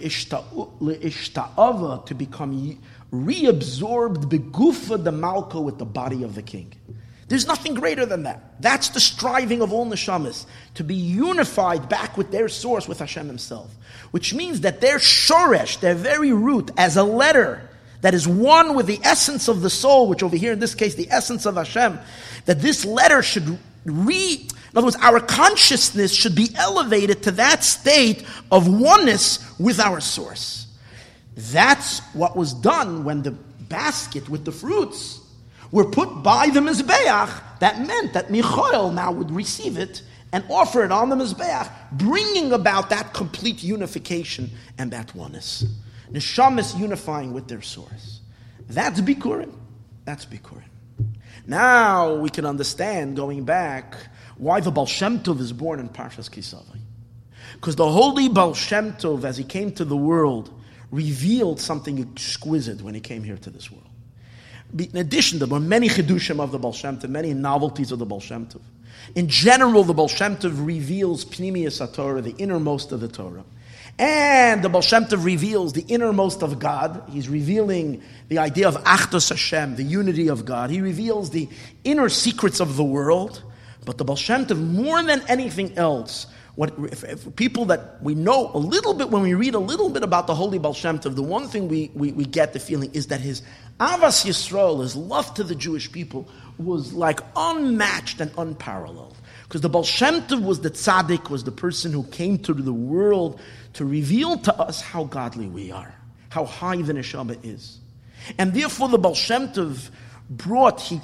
A: le'ishta'ava, to become reabsorbed begufa de malko, with the body of the king. There's nothing greater than that. That's the striving of all neshamas, to be unified back with their source, with Hashem himself. Which means that their shoresh, their very root, as a letter that is one with the essence of the soul, which over here in this case, the essence of Hashem, that this letter should in other words, our consciousness should be elevated to that state of oneness with our source. That's what was done when the basket with the fruits were put by the Mizbeach. That meant that Michael now would receive it and offer it on the Mizbeach, bringing about that complete unification and that oneness. Neshamas unifying with their source. That's Bikurim. That's Bikurim. Now we can understand, going back, why the Baal Shem Tov is born in Parshas Kisavai. Because the holy Baal Shem Tov, as he came to the world, revealed something exquisite when he came here to this world. In addition, there were many chidushim of the Baal Shem Tov, many novelties of the Baal Shem Tov. In general, the Baal Shem Tov reveals Pnimiyas HaTorah, the innermost of the Torah. And the Baal Shem Tov reveals the innermost of God. He's revealing the idea of Achdus Hashem, the unity of God. He reveals the inner secrets of the world. But the Baal Shem Tov, more than anything else, if people that we know a little bit, when we read a little bit about the holy Baal Shem Tov, the one thing we get the feeling is that his Avas Yisrael, his love to the Jewish people, was like unmatched and unparalleled. Because the Baal Shem Tov was the tzaddik, was the person who came to the world to reveal to us how godly we are, how high the neshama is. And therefore the Baal Shem Tov brought, he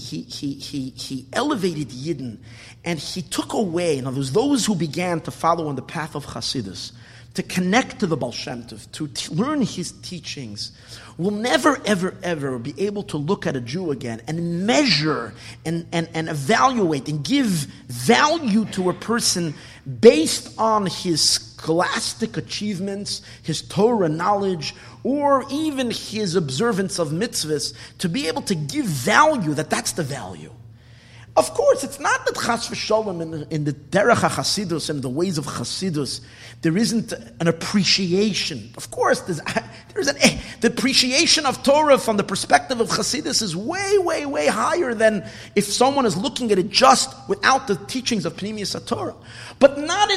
A: elevated Yidden, and he took away, in other words, those who began to follow on the path of Chassidus, to connect to the Baal Shem Tov, to learn his teachings, will never, ever, ever be able to look at a Jew again and measure and evaluate and give value to a person based on his scholastic achievements, his Torah knowledge, or even his observance of mitzvahs, to be able to give value, that's the value. Of course, it's not that Chas v'Sholem in the Derech HaChasidus and the ways of Chasidus, there isn't an appreciation. Of course, the appreciation of Torah from the perspective of Chasidus is way, way, way higher than if someone is looking at it just without the teachings of Pnimiyas HaTorah. But not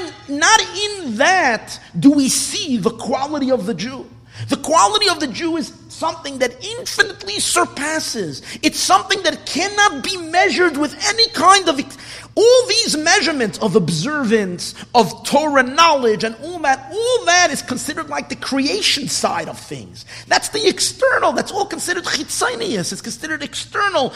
A: in that do we see the quality of the Jew. The quality of the Jew is something that infinitely surpasses. It's something that cannot be measured with any kind of... All these measurements of observance, of Torah knowledge, and all that is considered like the creation side of things. That's the external. That's all considered chitzonius. It's considered external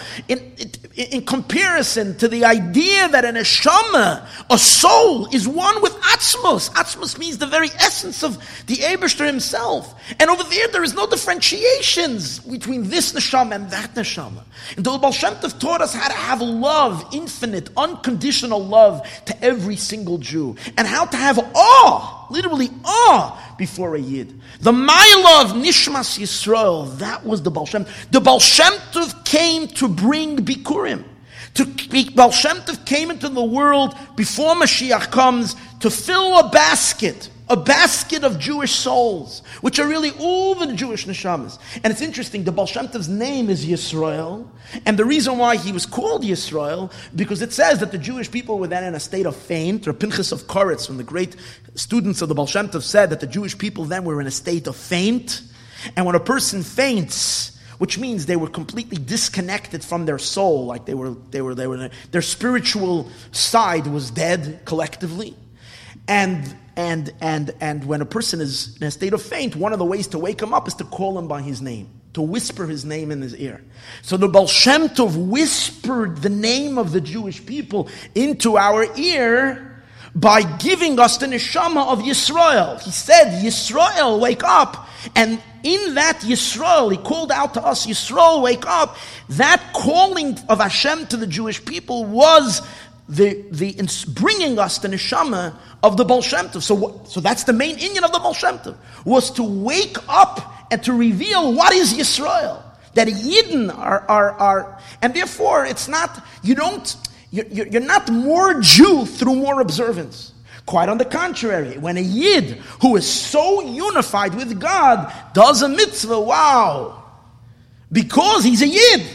A: in comparison to the idea that an neshama, a soul, is one with atzmos. Atzmos means the very essence of the Eibishter himself. And over there is no differentiations between this neshama and that neshama. And the Baal Shem Tov taught us how to have love, infinite, unconditional love to every single Jew. And how to have awe, literally awe, before a Yid. The Maila of Nishmas Yisrael, that was the Baal Shem Tov. The Baal Shem Tov came to bring Bikurim. Baal Shem Tov came into the world before Mashiach comes to fill a basket of Jewish souls, which are really all the Jewish neshamas. And it's interesting, the Baal Shem Tov's name is Yisrael, and the reason why he was called Yisrael, because it says that the Jewish people were then in a state of faint, or Pinchas of Koretz, from the great students of the Baal Shem Tov, said that the Jewish people then were in a state of faint, and when a person faints, which means they were completely disconnected from their soul, like their spiritual side was dead collectively. And when a person is in a state of faint, one of the ways to wake him up is to call him by his name, to whisper his name in his ear. So the Baal Shem Tov whispered the name of the Jewish people into our ear by giving us the neshama of Yisrael. He said, Yisrael, wake up. And in that Yisrael, he called out to us, Yisrael, wake up. That calling of Hashem to the Jewish people was the bringing us the neshama of the Baal Shem Tov. So that's the main inyan of the Baal Shem Tov, was to wake up and to reveal what is Yisrael. That Yidden are and therefore it's not, you're not more Jew through more observance. Quite on the contrary, when a Yid who is so unified with God does a mitzvah, wow, because he's a Yid.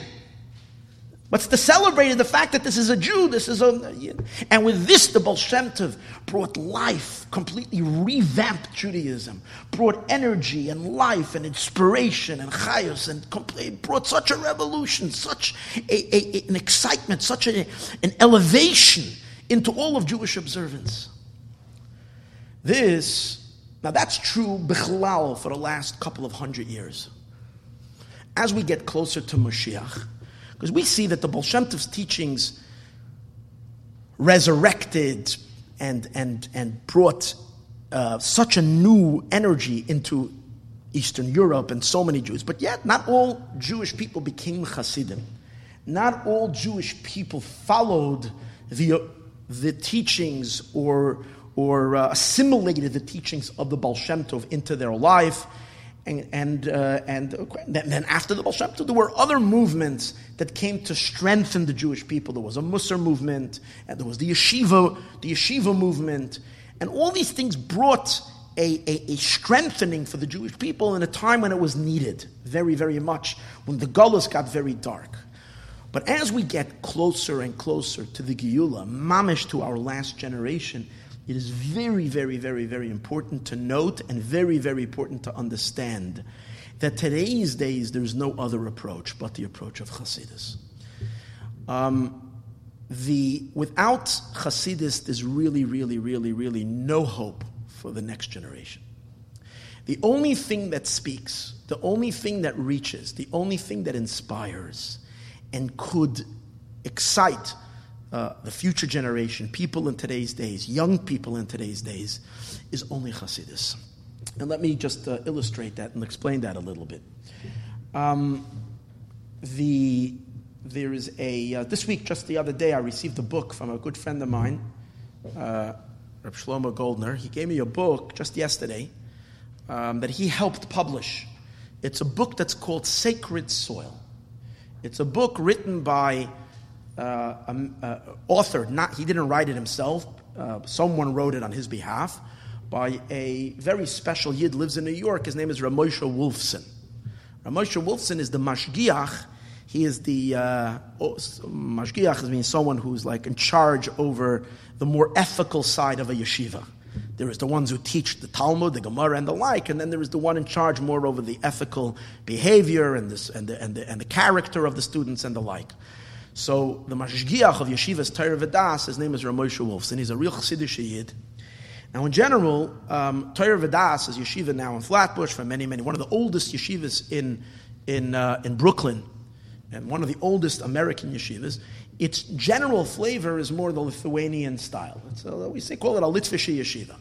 A: What's to celebrate the fact that this is a Jew, this is a Yid. And with this, the Baal Shem Tov brought life, completely revamped Judaism, brought energy and life and inspiration and chayos, and brought such a revolution, such an excitement, such an elevation into all of Jewish observance. Now that's true bichlal for the last couple of 100 years. As we get closer to Mashiach, because we see that the Baal Shem Tov's teachings resurrected and brought such a new energy into Eastern Europe and so many Jews. But yet, not all Jewish people became Hasidim. Not all Jewish people followed the teachings or assimilated the teachings of the Baal Shem Tov into their life. And then after the Baal Shem Tov, there were other movements that came to strengthen the Jewish people. There was a Musar movement, and there was the yeshiva movement, and all these things brought a strengthening for the Jewish people in a time when it was needed very, very much, when the Gullus got very dark. But as we get closer and closer to the Geula, mamish to our last generation, it is very, very, very, very important to note and very, very important to understand that today's days there's no other approach but the approach of Chassidus. Without Chassidus, there's really, really, really, really no hope for the next generation. The only thing that speaks, the only thing that reaches, the only thing that inspires and could excite the future generation, people in today's days, young people in today's days, is only Chassidus. And let me just illustrate that and explain that a little bit. There is this week, just the other day, I received a book from a good friend of mine, Reb Shlomo Goldner. He gave me a book just yesterday that he helped publish. It's a book that's called Sacred Soil. It's a book written by author, he didn't write it himself, someone wrote it on his behalf, by a very special Yid, lives in New York. His name is Rav Moshe Wolfson. Rav Moshe Wolfson is the mashgiach. He is the mashgiach means someone who's like in charge over the more ethical side of a yeshiva. There is the ones who teach the Talmud, the Gemara, and the like, and then there is the one in charge more over the ethical behavior and the character of the students and the like. So the mashgiach of Yeshiva's Torah V'das, his name is Rav Moshe Wolfson. He's a real Chassidish Yid. Now, in general, Torah V'das is yeshiva now in Flatbush for many, one of the oldest yeshivas in Brooklyn, and one of the oldest American yeshivas. Its general flavor is more the Lithuanian style. So we call it a Litvish yeshiva.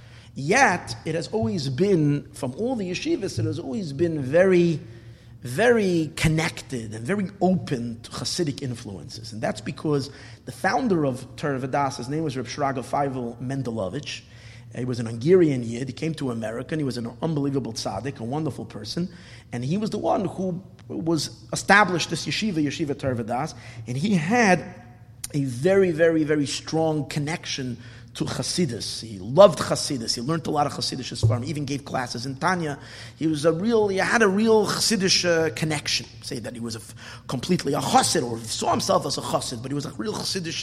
A: Yet, it has always been, from all the yeshivas, it has always been very, very connected and very open to Hasidic influences. And that's because the founder of Torah V'das, his name was Reb Shraga Feivel Mendelovich. He was an Hungarian Yid. He came to America, and he was an unbelievable tzaddik, a wonderful person. And he was the one who established this yeshiva Torah V'das, and he had a very, very, very strong connection to Chassidus. He loved Chassidus. He learned a lot of Chassidish from him. He even gave classes in Tanya. He had a real Chassidish connection. Say that he was completely a Chassid, or saw himself as a Chassid, but he was a real Chassidish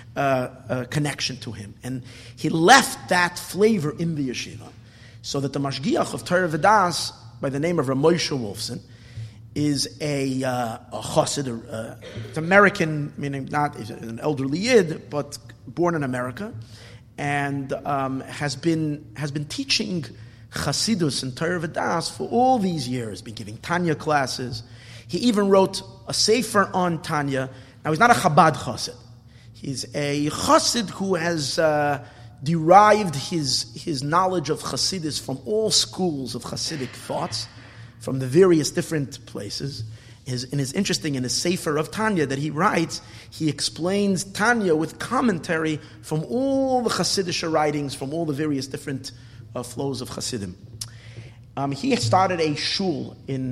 A: connection to him. And he left that flavor in the yeshiva, so that the mashgiach of Torah V'das, by the name of Rav Moshe Wolfson, is a Chassid. It's American, meaning not he's an elderly Yid, but born in America, and has been teaching Chassidus and Torah V'das for all these years. Been giving Tanya classes. He even wrote a sefer on Tanya. Now he's not a Chabad Chassid. He's a Chassid who has derived his knowledge of Chassidus from all schools of Chassidic thoughts, from the various different places. In his Sefer of Tanya that he writes, he explains Tanya with commentary from all the Chassidish writings, from all the various different flows of Chassidim. He started a shul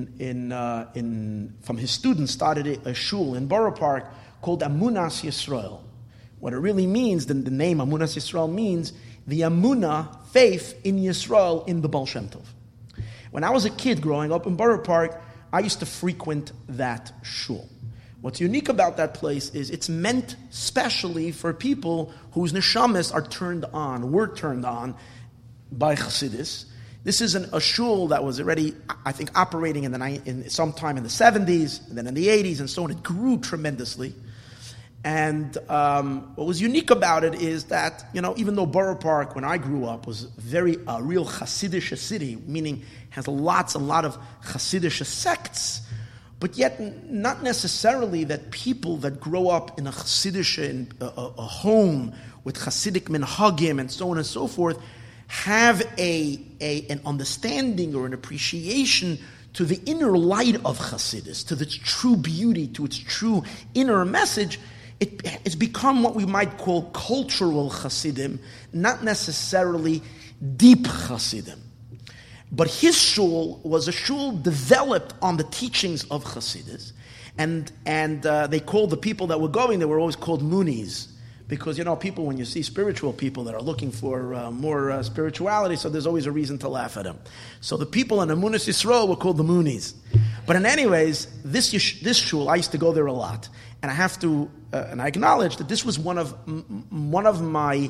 A: from his students, started a shul in Borough Park called Amunas Yisrael. What it really means, the name Amunas Yisrael means the Amunah, faith in Yisrael, in the Baal Shem Tov. When I was a kid growing up in Borough Park, I used to frequent that shul. What's unique about that place is it's meant specially for people whose neshamas were turned on by Chassidus. This is a shul that was already, I think, operating in sometime in the 70s, and then in the 80s, and so on. It grew tremendously. And what was unique about it is that, even though Borough Park, when I grew up, was a real Chassidish city, meaning has lots and lot of Chassidish sects, but yet not necessarily that people that grow up in a Chassidish, a home with Chassidic minhagim and so on and so forth, have an understanding or an appreciation to the inner light of Chassidus, to its true beauty, to its true inner message. It's become what we might call cultural Chassidim, not necessarily deep Chassidim. But his shul was a shul developed on the teachings of Chassidus, and they called the people that were going, they were always called Munis. Because, people, when you see spiritual people that are looking for more spirituality, so there's always a reason to laugh at them. So the people in Emunas Yisrael were called the Munis. But in anyways, this shul, I used to go there a lot. And I have to, and I acknowledge that this was one of my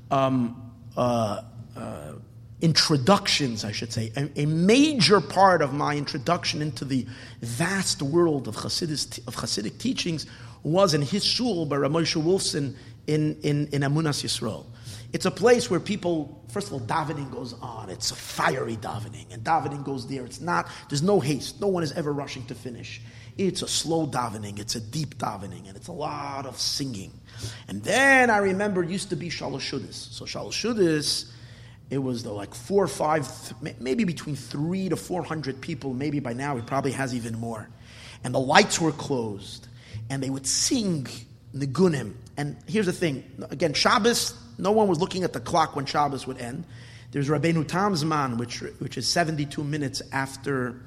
A: introductions, I should say. A major part of my introduction into the vast world of Hasidic teachings was in his shul by Rav Moshe Wolfson in Emunas Yisrael. It's a place where people, first of all, davening goes on. It's a fiery davening, and davening goes there. There's no haste. No one is ever rushing to finish. It's a slow davening. It's a deep davening, and it's a lot of singing. And then I remember it used to be Shalosh Shudas. So Shalosh Shudas, it was like 4 or 5, maybe between 300 to 400 people. Maybe by now it probably has even more. And the lights were closed. And they would sing Nigunim. And here's the thing. Again, Shabbos, no one was looking at the clock when Shabbos would end. There's Rabbeinu Tam Zman, which is 72 minutes after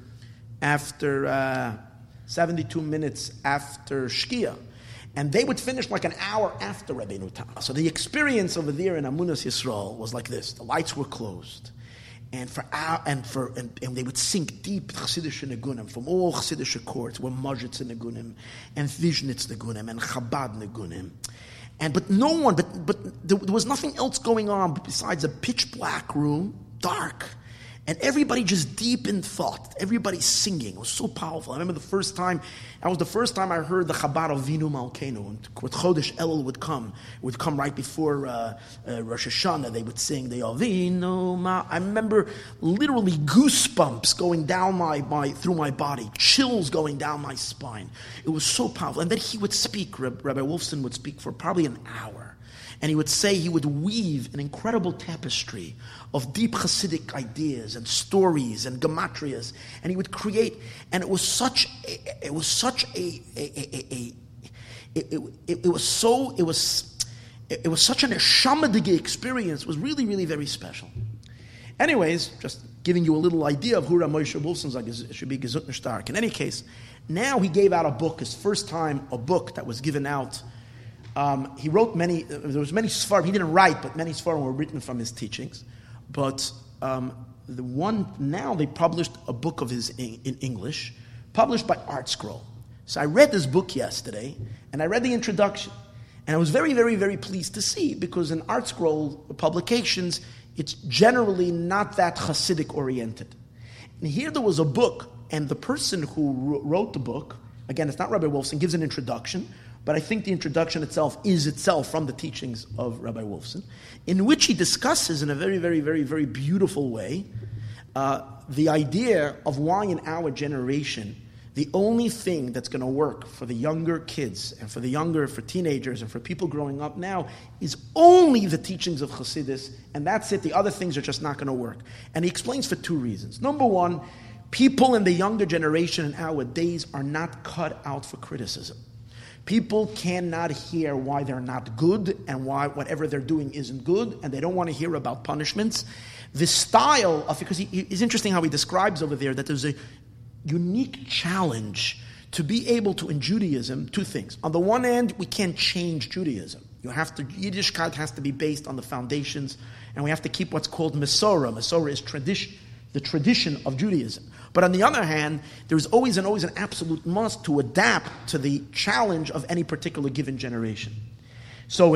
A: 72 minutes after Shkia. And they would finish like an hour after Rabbeinu Tam. So the experience over there in Emunas Yisrael was like this. The lights were closed. And they would sink deep Chassidish Negunim from all Chassidish courts, were Majitz Negunim, and Vishnitz Negunim, and Chabad Negunim. But there was nothing else going on besides a pitch black room, dark, and everybody just deep in thought. Everybody singing. It was so powerful. I remember that was the first time I heard the Chabad of Vinu Malkeinu. And with Chodesh Elul would come right before Rosh Hashanah. They would sing the Avinu Ma. I remember literally goosebumps going down through my body, chills going down my spine. It was so powerful. And then he would speak. Rabbi Wolfson would speak for probably an hour. And he would weave an incredible tapestry of deep Hasidic ideas and stories and gematrias, and he would create. And it was such a such an Eshamadige experience. It was really, really very special. Anyways, just giving you a little idea of who Rav Moshe Wolfson's like. It should be Gesundner Stark. In any case, now he gave out a book. His first time a book that was given out. He wrote many. There was many Sfarim. He didn't write, but many Sfarim were written from his teachings. But the one now they published a book of his in English, published by Art Scroll. So I read this book yesterday, and I read the introduction, and I was very, very, very pleased to see, because in Art Scroll publications, it's generally not that Hasidic oriented. And here there was a book, and the person who wrote the book, again, it's not Rabbi Wolfson, gives an introduction. But I think the introduction itself is from the teachings of Rabbi Wolfson, in which he discusses in a very, very, very, very beautiful way the idea of why in our generation the only thing that's going to work for the younger kids and for teenagers and for people growing up now is only the teachings of Chassidus, and that's it. The other things are just not going to work. And he explains for 2 reasons. Number one, people in the younger generation in our days are not cut out for criticism. People cannot hear why they're not good and why whatever they're doing isn't good, and they don't want to hear about punishments. The style of, because it's interesting how he describes over there that there's a unique challenge to be able to, in Judaism, 2 things. On the one hand, we can't change Judaism. Yiddishkeit has to be based on the foundations, and we have to keep what's called Mesorah. Mesorah is tradition, the tradition of Judaism. But on the other hand, there's always an absolute must to adapt to the challenge of any particular given generation. So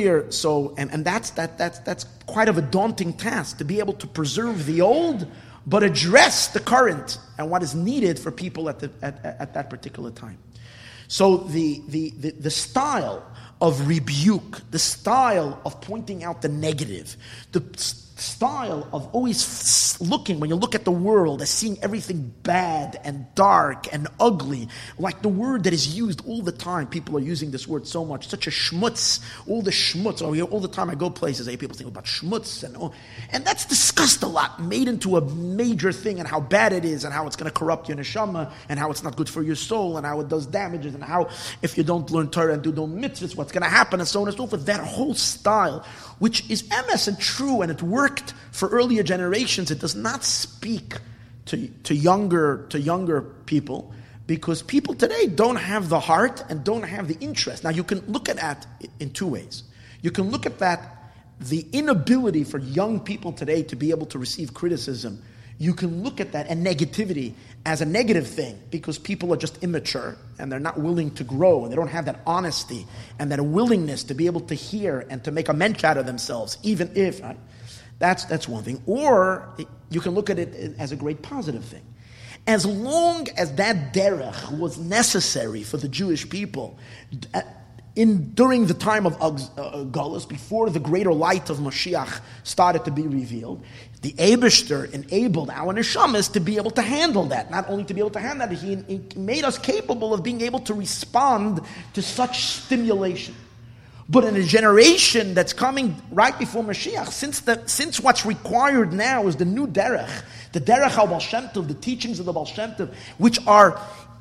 A: that's quite of a daunting task, to be able to preserve the old, but address the current and what is needed for people at that particular time. So the style of rebuke, the style of pointing out the negative, the style of always looking, when you look at the world, as seeing everything bad and dark and ugly, like the word that is used all the time. People are using this word so much, such a schmutz, all the schmutz. All the time I go places, people think about schmutz, and that's discussed a lot, made into a major thing, and how bad it is, and how it's going to corrupt your neshama, and how it's not good for your soul, and how it does damages, and how if you don't learn Torah and do no mitzvahs, what's going to happen, and so on and so forth. That whole style, which is emes and true, and it works worked for earlier generations, it does not speak to younger people, because people today don't have the heart and don't have the interest. Now, you can look at that in two ways. You can look at that, the inability for young people today to be able to receive criticism. You can look at that and negativity as a negative thing, because people are just immature and they're not willing to grow and they don't have that honesty and that willingness to be able to hear and to make a mensch out of themselves, even if, right? That's one thing. Or you can look at it as a great positive thing. As long as that derech was necessary for the Jewish people during the time of Galus, before the greater light of Mashiach started to be revealed, the Eibishter enabled our neshamas to be able to handle that. Not only to be able to handle that, he made us capable of being able to respond to such stimulation. But in a generation that's coming right before Mashiach, since what's required now is the new derech, the derech al Baal Shem Tov, the teachings of the Baal Shem Tov, which are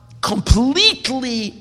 A: completely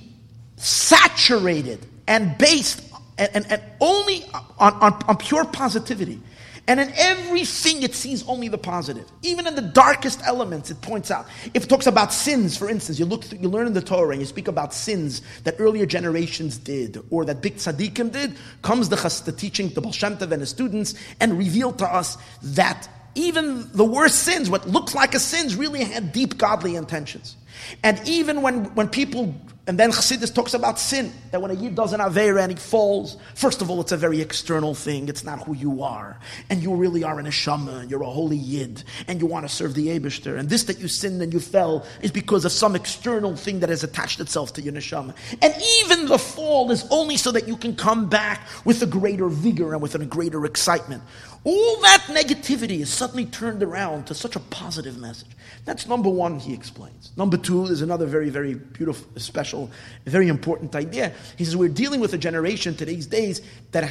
A: saturated and based and only on pure positivity. And in everything it sees only the positive. Even in the darkest elements, it points out. If it talks about sins, for instance, you learn in the Torah and you speak about sins that earlier generations did, or that big tzaddikim did, comes the teaching, the Baal Shem Tov and his students, and reveal to us that even the worst sins, what looks like a sins, really had deep godly intentions. And even when people, and then Chassidus talks about sin, that when a Yid does an Aveira and he falls, first of all, it's a very external thing. It's not who you are. And you really are an Neshama, and you're a holy Yid, and you want to serve the Eibishter. And this that you sinned and you fell is because of some external thing that has attached itself to your Neshama. And even the fall is only so that you can come back with a greater vigor and with a greater excitement. All that negativity is suddenly turned around to such a positive message. That's number one, he explains. Number two, there's another very, very beautiful, special, very important idea. He says we're dealing with a generation today's days that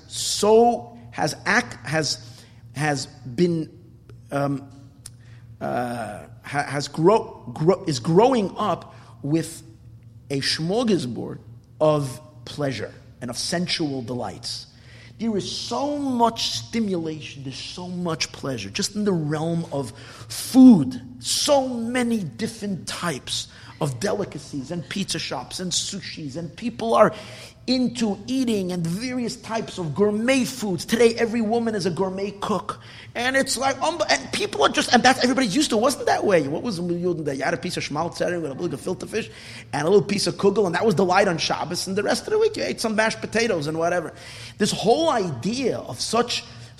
A: is growing up with a smorgasbord of pleasure and of sensual delights. There is so much stimulation, there's so much pleasure, just in the realm of food. So many different types of delicacies and pizza shops and sushis, and people are into eating and various types of gourmet foods. Today, every woman is a gourmet cook. And it's like, and people are just, and that's, everybody's used to it. It wasn't that way. What was you had a piece of schmaltz with a little filter fish and a little piece of kugel, and that was the light on Shabbos, and the rest of the week you ate some mashed potatoes and whatever. This whole idea of such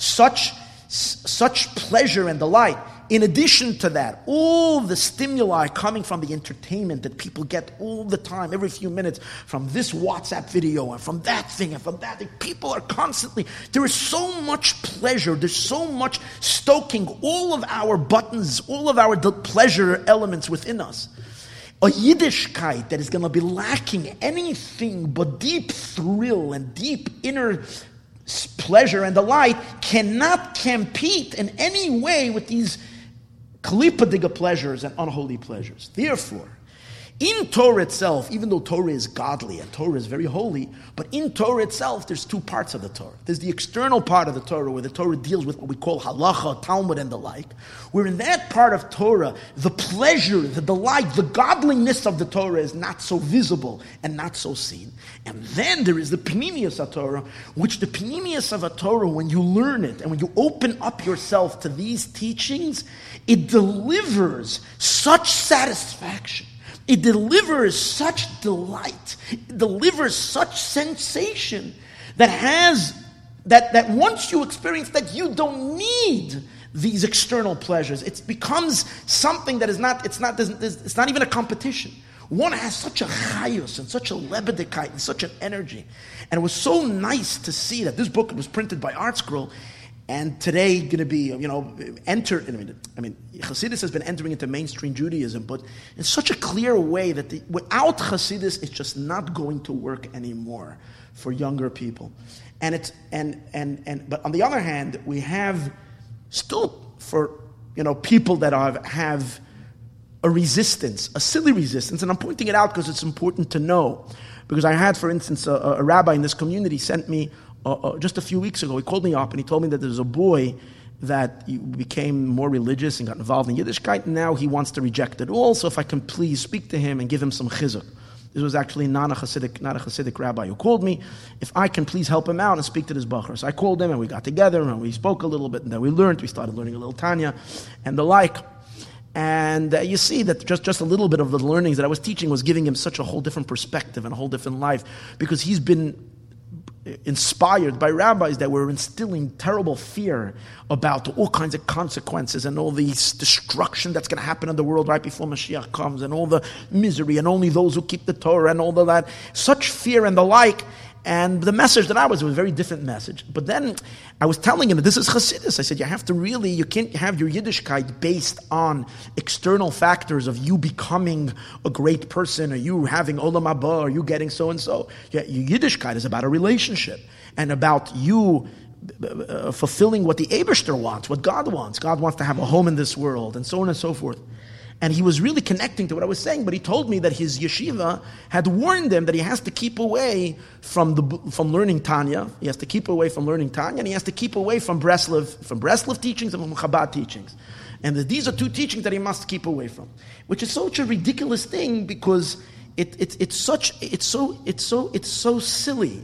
A: pleasure and delight. In addition to that, all the stimuli coming from the entertainment that people get all the time, every few minutes, from this WhatsApp video and from that thing and from that thing, people are constantly, there is so much pleasure, there's so much stoking all of our buttons, all of our pleasure elements within us. A Yiddishkeit that is going to be lacking anything but deep thrill and deep inner pleasure and delight cannot compete in any way with these Kalipadiga pleasures and unholy pleasures. Therefore, in Torah itself, even though Torah is godly and Torah is very holy, but in Torah itself, there's two parts of the Torah. There's the external part of the Torah, where the Torah deals with what we call halacha, Talmud, and the like, where in that part of Torah, the pleasure, the delight, the godliness of the Torah is not so visible and not so seen. And then there is the Pnimius of Torah, which the Pnimius of a Torah, when you learn it and when you open up yourself to these teachings, it delivers such satisfaction. It delivers such delight. It delivers such sensation that once you experience that, you don't need these external pleasures. It becomes something that is not. It's not even a competition. One has such a chayus and such a lebedikite and such an energy, and it was so nice to see that this book was printed by ArtScroll. And today, going to be, Chassidus has been entering into mainstream Judaism, but in such a clear way that without Chassidus, it's just not going to work anymore for younger people. But on the other hand, we have still for people that have a resistance, a silly resistance, and I'm pointing it out because it's important to know. Because I had, for instance, a rabbi in this community sent me. Just a few weeks ago, he called me up and he told me that there's a boy that he became more religious and got involved in Yiddishkeit, and now he wants to reject it all. So if I can please speak to him and give him some chizuk. This was actually not a Hasidic rabbi who called me. If I can please help him out and speak to this bacher. So I called him and we got together and we spoke a little bit, and then we started learning a little Tanya and the like. And you see that just a little bit of the learnings that I was teaching was giving him such a whole different perspective and a whole different life, because he's been inspired by rabbis that were instilling terrible fear about all kinds of consequences and all the destruction that's going to happen in the world right before Mashiach comes, and all the misery, and only those who keep the Torah and all of that. Such fear and the like. And the message that was a very different message. But then I was telling him that this is Chassidus. I said, you can't have your Yiddishkeit based on external factors of you becoming a great person, or you having Olam Haba, or you getting so-and-so. Your Yiddishkeit is about a relationship, and about you fulfilling what the Eibishter wants, what God wants. God wants to have a home in this world, and so on and so forth. And he was really connecting to what I was saying, but he told me that his yeshiva had warned him that he has to keep away from learning Tanya. He has to keep away from learning Tanya, and he has to keep away from Breslov teachings and from Chabad teachings. And that these are two teachings that he must keep away from, which is such a ridiculous thing, because it's so silly.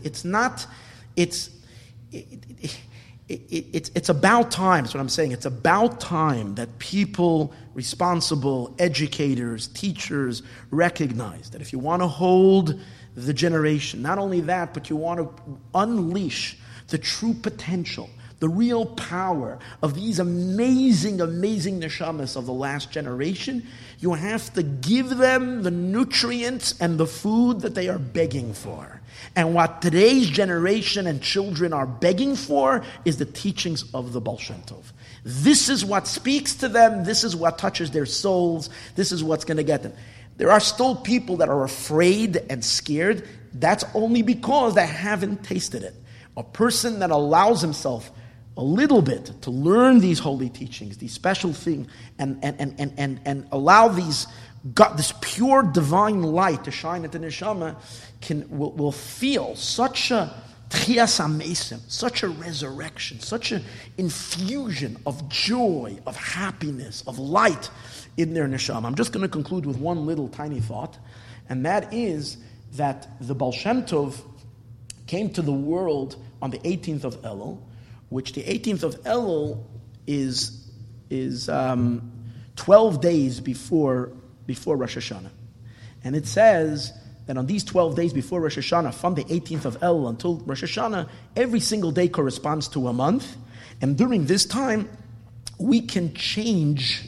A: It's about time. That's what I'm saying. It's about time that people, responsible educators, teachers, recognize that if you want to hold the generation, not only that, but you want to unleash the true potential, the real power of these amazing neshamas of the last generation, you have to give them the nutrients and the food that they are begging for. And what today's generation and children are begging for is the teachings of the Baal Shem Tov. This is what speaks to them. This is what touches their souls. This is what's going to get them. There are still people that are afraid and scared. That's only because they haven't tasted it. A person that allows himself a little bit to learn these holy teachings, these special things, and allow this pure divine light to shine at the neshama, will feel such a tchias hamesim, such a resurrection, such an infusion of joy, of happiness, of light in their neshama. I'm just going to conclude with one little tiny thought, and that is that the Baal Shem Tov came to the world on the 18th of Elul, which the 18th of Elul is 12 days before Rosh Hashanah. And it says that on these 12 days before Rosh Hashanah, from the 18th of Elul until Rosh Hashanah, every single day corresponds to a month. And during this time, we can change.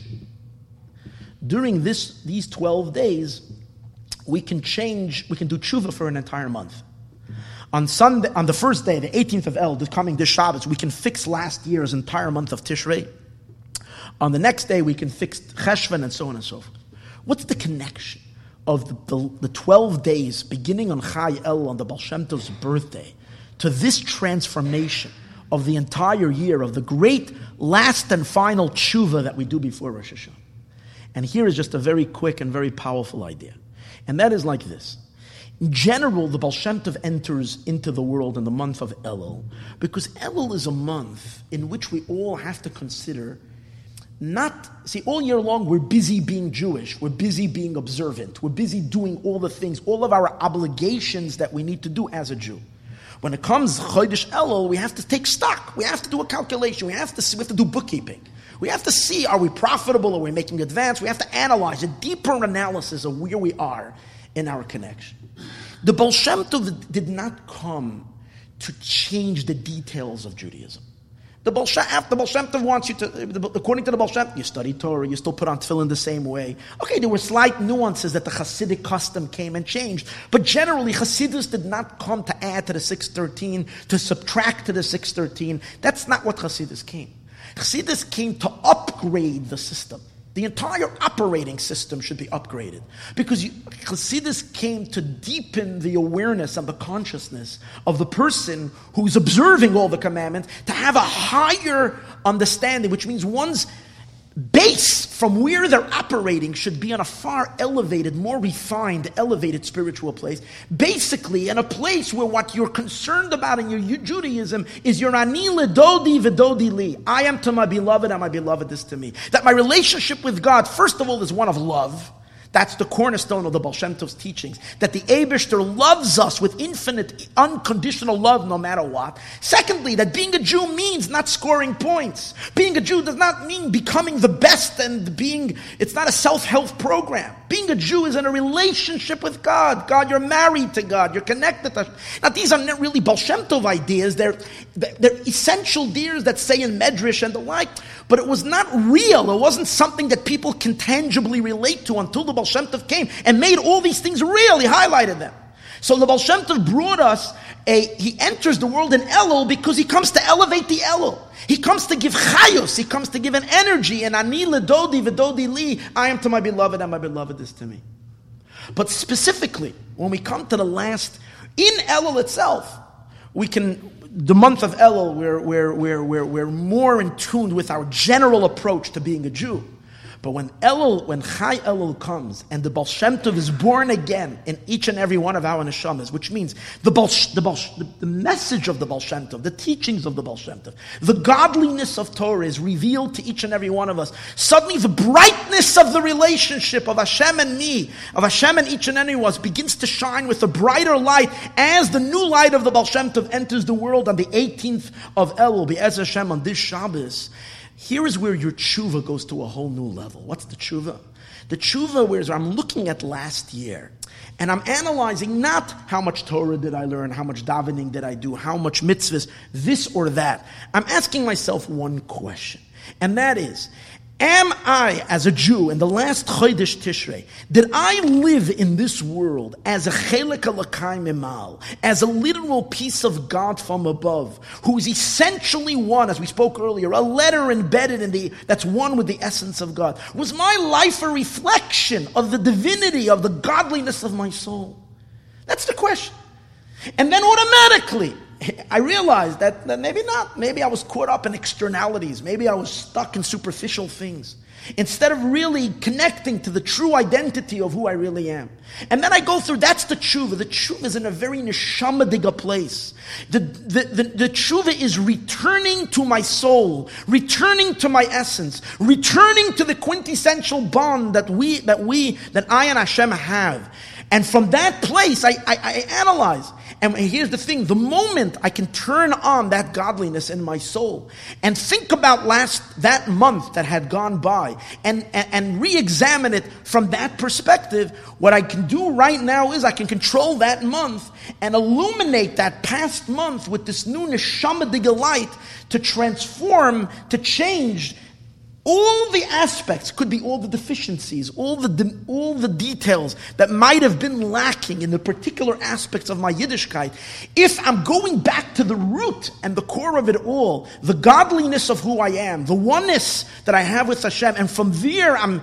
A: During these 12 days, we can do tshuva for an entire month. On Sunday, on the first day, the 18th of El, this Shabbos, we can fix last year's entire month of Tishrei. On the next day, we can fix Cheshvan and so on and so forth. What's the connection of the 12 days beginning on Chai El, on the Baal Shem Tov's birthday, to this transformation of the entire year, of the great last and final tshuva that we do before Rosh Hashanah? And here is just a very quick and very powerful idea. And that is like this. In general, the Baal Shem Tov enters into the world in the month of Elul, because Elul is a month in which we all have to consider all year long we're busy being Jewish, we're busy being observant, we're busy doing all the things, all of our obligations that we need to do as a Jew. When it comes Chodesh Elul, we have to take stock, we have to do a calculation, we have to do bookkeeping. We have to see, are we profitable, are we making advance? We have to analyze a deeper analysis of where we are in our connection. The Baal Shem Tov did not come to change the details of Judaism. The Baal Shem Tov wants you to, according to the Baal Shem Tov, you study Torah, you still put on tefillin the same way. Okay, there were slight nuances that the Hasidic custom came and changed, but generally Hasidus did not come to add to the 613, to subtract to the 613. That's not what Hasidus came. Hasidus came to upgrade the system. The entire operating system should be upgraded, because Chassidus came to deepen the awareness and the consciousness of the person who's observing all the commandments, to have a higher understanding, which means one's base from where they're operating should be on a far elevated, more refined, elevated spiritual place. Basically, in a place where what you're concerned about in your Judaism is your ani ledodi v'dodi li. I am to my beloved and my beloved is to me. That my relationship with God, first of all, is one of love. That's the cornerstone of the Baal Shem Tov's teachings. That the Eibishter loves us with infinite, unconditional love no matter what. Secondly, that being a Jew means not scoring points. Being a Jew does not mean becoming the best and it's not a self-help program. Being a Jew is in a relationship with God. God, you're married to God. You're connected to. Now, these are not really Baal Shem Tov ideas. They're essential dears that say in Medrash and the like. But it was not real. It wasn't something that people can tangibly relate to until the Baal Shem Tov came and made all these things real. He highlighted them. So the Baal Shem Tov brought us he enters the world in Elul because he comes to elevate the Elul. He comes to give chayos. He comes to give an energy. And ani ledodi v'dodi li. I am to my beloved and my beloved is to me. But specifically, when we come to the last, in Elul itself, the month of Elul, we're more in tune with our general approach to being a Jew. But when Chai Elul comes and the Baal Shem Tov is born again in each and every one of our neshamas, which means the message of the Baal Shem Tov, the teachings of the Baal Shem Tov, the godliness of Torah is revealed to each and every one of us. Suddenly the brightness of the relationship of Hashem and me, of Hashem and each and every one of us begins to shine with a brighter light as the new light of the Baal Shem Tov enters the world on the 18th of Elul, Be'ez Hashem, on this Shabbos. Here is where your tshuva goes to a whole new level. What's the tshuva? The tshuva where I'm looking at last year, and I'm analyzing not how much Torah did I learn, how much davening did I do, how much mitzvahs, this or that. I'm asking myself one question, and that is, am I, as a Jew, in the last Chodesh Tishrei, did I live in this world as a chelek alakai mimal, as a literal piece of God from above, who is essentially one, as we spoke earlier, a letter embedded that's one with the essence of God? Was my life a reflection of the divinity, of the godliness of my soul? That's the question. And then automatically, I realized that maybe not. Maybe I was caught up in externalities. Maybe I was stuck in superficial things, instead of really connecting to the true identity of who I really am. And then I go through, that's the tshuva. The tshuva is in a very neshama-diga place. The tshuva is returning to my soul, returning to my essence, returning to the quintessential bond that I and Hashem have. And from that place, I analyze. And here's the thing, the moment I can turn on that godliness in my soul and think about that month that had gone by and re-examine it from that perspective, what I can do right now is I can control that month and illuminate that past month with this new neshama diga light to transform, to change all the aspects, could be all the deficiencies, all the details that might have been lacking in the particular aspects of my Yiddishkeit. If I'm going back to the root and the core of it all, the godliness of who I am, the oneness that I have with Hashem, and from there I'm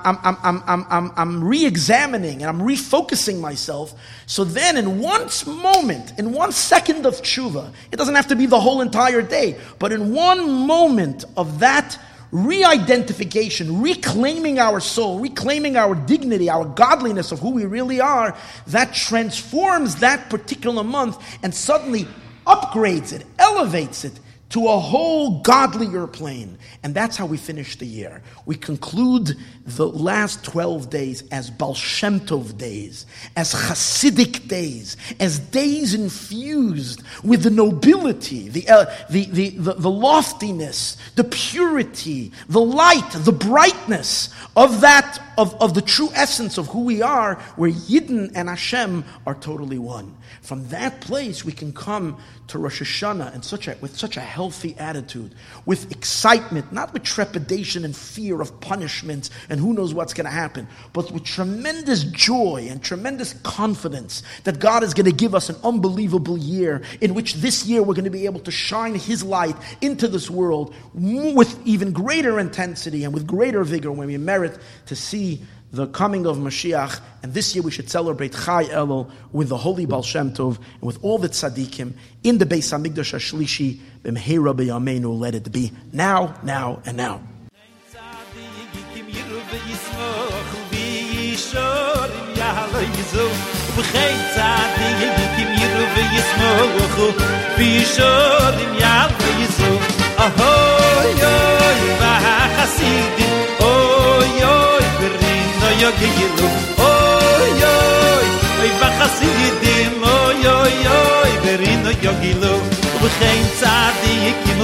A: re-examining and I'm refocusing myself. So then in one moment, in 1 second of tshuva, it doesn't have to be the whole entire day, but in one moment of that re-identification, reclaiming our soul, reclaiming our dignity, our godliness of who we really are, that transforms that particular month and suddenly upgrades it, elevates it to a whole godlier plane. And that's how we finish the year. We conclude the last 12 days as Baal Shem Tov days, as Hasidic days, as days infused with the nobility, the loftiness, the purity, the light, the brightness of the true essence of who we are, where Yidden and Hashem are totally one. From that place, we can come to Rosh Hashanah with such a healthy attitude, with excitement, not with trepidation and fear of punishments and who knows what's going to happen, but with tremendous joy and tremendous confidence that God is going to give us an unbelievable year, in which this year we're going to be able to shine His light into this world with even greater intensity and with greater vigor, when we merit to see the coming of Mashiach. And this year we should celebrate Chai Elul with the holy Baal Shem Tov and with all the tzaddikim in the Beis HaMikdash HaShlishi. B'mheira b'yameinu, let it be now, and now.
B: B'chein tzadikim yiru v'yismochu B'yishorim yal v'yizu Ahoy, oy, v'achasidim Oy, oy, v'rino yogilu Oy, oy, oy, v'achasidim Oy, oy, oy, v'rino yogilu B'chein tzadikim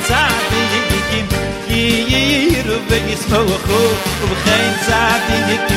B: yiru v'yismochu B'chein tzadikim